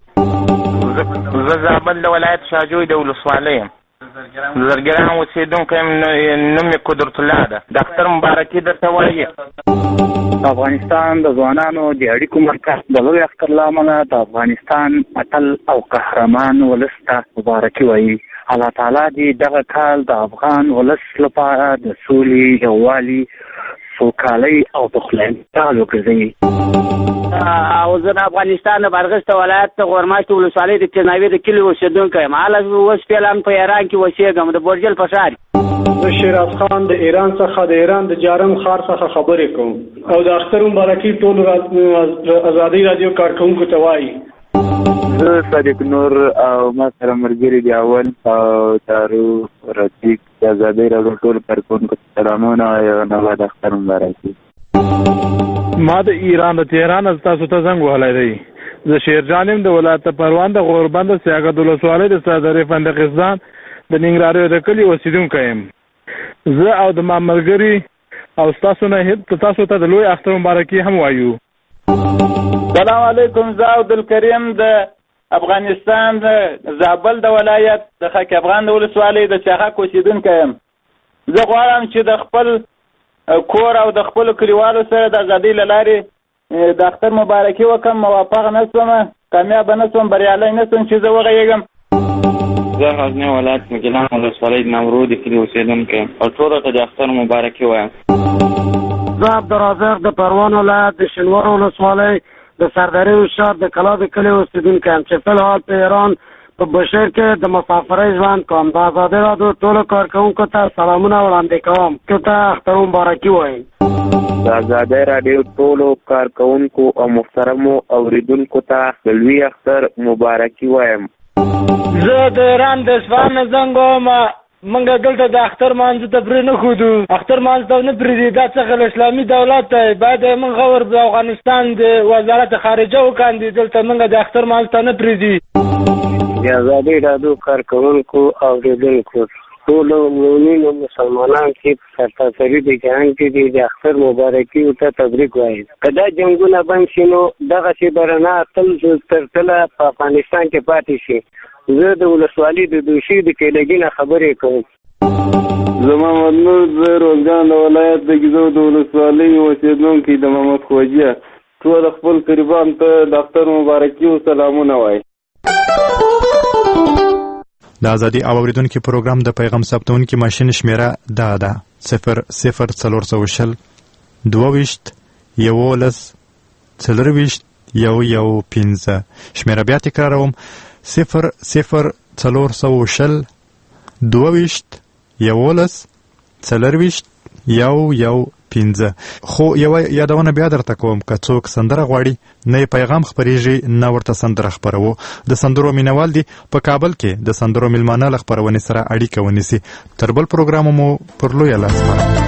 زه زابل د ولایت شاجوی د ولسوالۍ یم. زرګران اوسېدونکی یم. نوم مې قدرت الله ده. د اختر مبارکي درته وایي. افغانستان د ځوانانو د اړیکو مرکز د لوی اختر له امله د افغانستان اتل او قهرمان ولس ته مبارکي وایي. الله تعالی دې دغه کال د افغان ولس لپاره د سولې یووالي سوکالۍ او پخلاینې کال وګرځوي. او زه د افغانستان د بادغیس ولایت د غورماشت ولسوالۍ د چناوي د کلي اوسېدونکی یم. هله اوس فعلا په ایران کې اوسېږم د بورجل په ښار. زه شیراز خان د ایران څخه د ایران د جارم ښار څخه خبرې کوم او د اختر مبارکي ټولو ازادۍ راډیو کارکوونکو ته وایي. زه صادق نور او ما سره ملګري دي اول او دارو رفیق د ازادۍ راډیو ټولو کارکوونکو ته سلامونه او نوه د اختر مبارکي. ما د ایران د تهران از تاسو ته زنګ وهلی دی. زه شیرجان یم د ولایت پروان د غوربند د سیاګد ولسوالۍ د سرداري فندقستان د ننګرهار د کلي اوسېدونکی یم. زه او د ما ملګري او تاسو ته د لوی اختر مبارکي هم وایو. سلام علیکم. زه عبدالکریم د افغانستان د زابل د ولایت د خاک افغان د ولسوالۍ د چاخک اوسېدونکی یم. زه غواړم چې د خپل کور او د خپلو کلیوالو سره د ازادۍ له لارې د اختر مبارکي وکړم. موفق نه شوم، کامیابه نه شوم، بریالی نه شوم چې زه وغږېږم. زه غزنی ولایت مګلان ولسوالۍ د نورو د کلي اوسېدونکی یم او ټولو ته د اختر مبارکي وایم. زه عبدالرزاق د پروان ولایت د شنوار ولسوالۍ د سرداري ښار د کلا د کلي اوسېدونکی یم چې فی الحال په ایران په بشیر کې د مسافرۍ ژوند کوم. د ازادۍ راډیو ټولو کارکوونکو ته سلامونه وړاندې کوم. ته اختر مبارکي وایم. د ازادۍ راډیو ټولو کارکوونکو او محترمو اوریدونکو ته د لوی اختر مبارکي وایم. زه د ایران د اصفهان نه زنګ وم. منګه دلته د اختر مانځ ته پرې نه ښودو. اختر مانځ ته نه پرېږدي. دا څخه اسلامي دولت دی. باید موږ غور د افغانستان د وزارت خارجه وکاندي. دلته موږ د اختر مانځ ته نه پرېږدي. د ازادۍ راډیو کارکوونکو او اوریدونکو ټولو مؤمنینو مسلمانانو چې په سرتاسري د جهان کې دي د اختر مبارکي ورته تبریک وایم. که دا جنګونه بند شي نو دغسې به رڼا تل تر تله په افغانستان کې پاتې شي. زه د ولسوالۍ د دوشي د کیلګي نه خبرې کوم. زما محمد د روزګان د ولایت د ګیزو د ولسوالۍ اوسېدونکی د محمد خوجیه ټول خپل قربان ته د اختر مبارکي او سلامونه وایي. د ازادي او اوریدونکو پروګرام د پیغام ثبتونکو ماشین شمیره دا ده 00420 22 11 40 115. شمیره بیا تکراروم 00420 22 11 40 115. خو یو یادونه بیا درته کوم که څوک سندره غواړي نه پیغام خپریږي نه ورته سندره خپرو. د سندرو مینوال دي په کابل کې د سندرو ملمانه له خپرونې سره اړیکه ونیسي. تر بل پروګرام مو پر لوی لاس سپارم.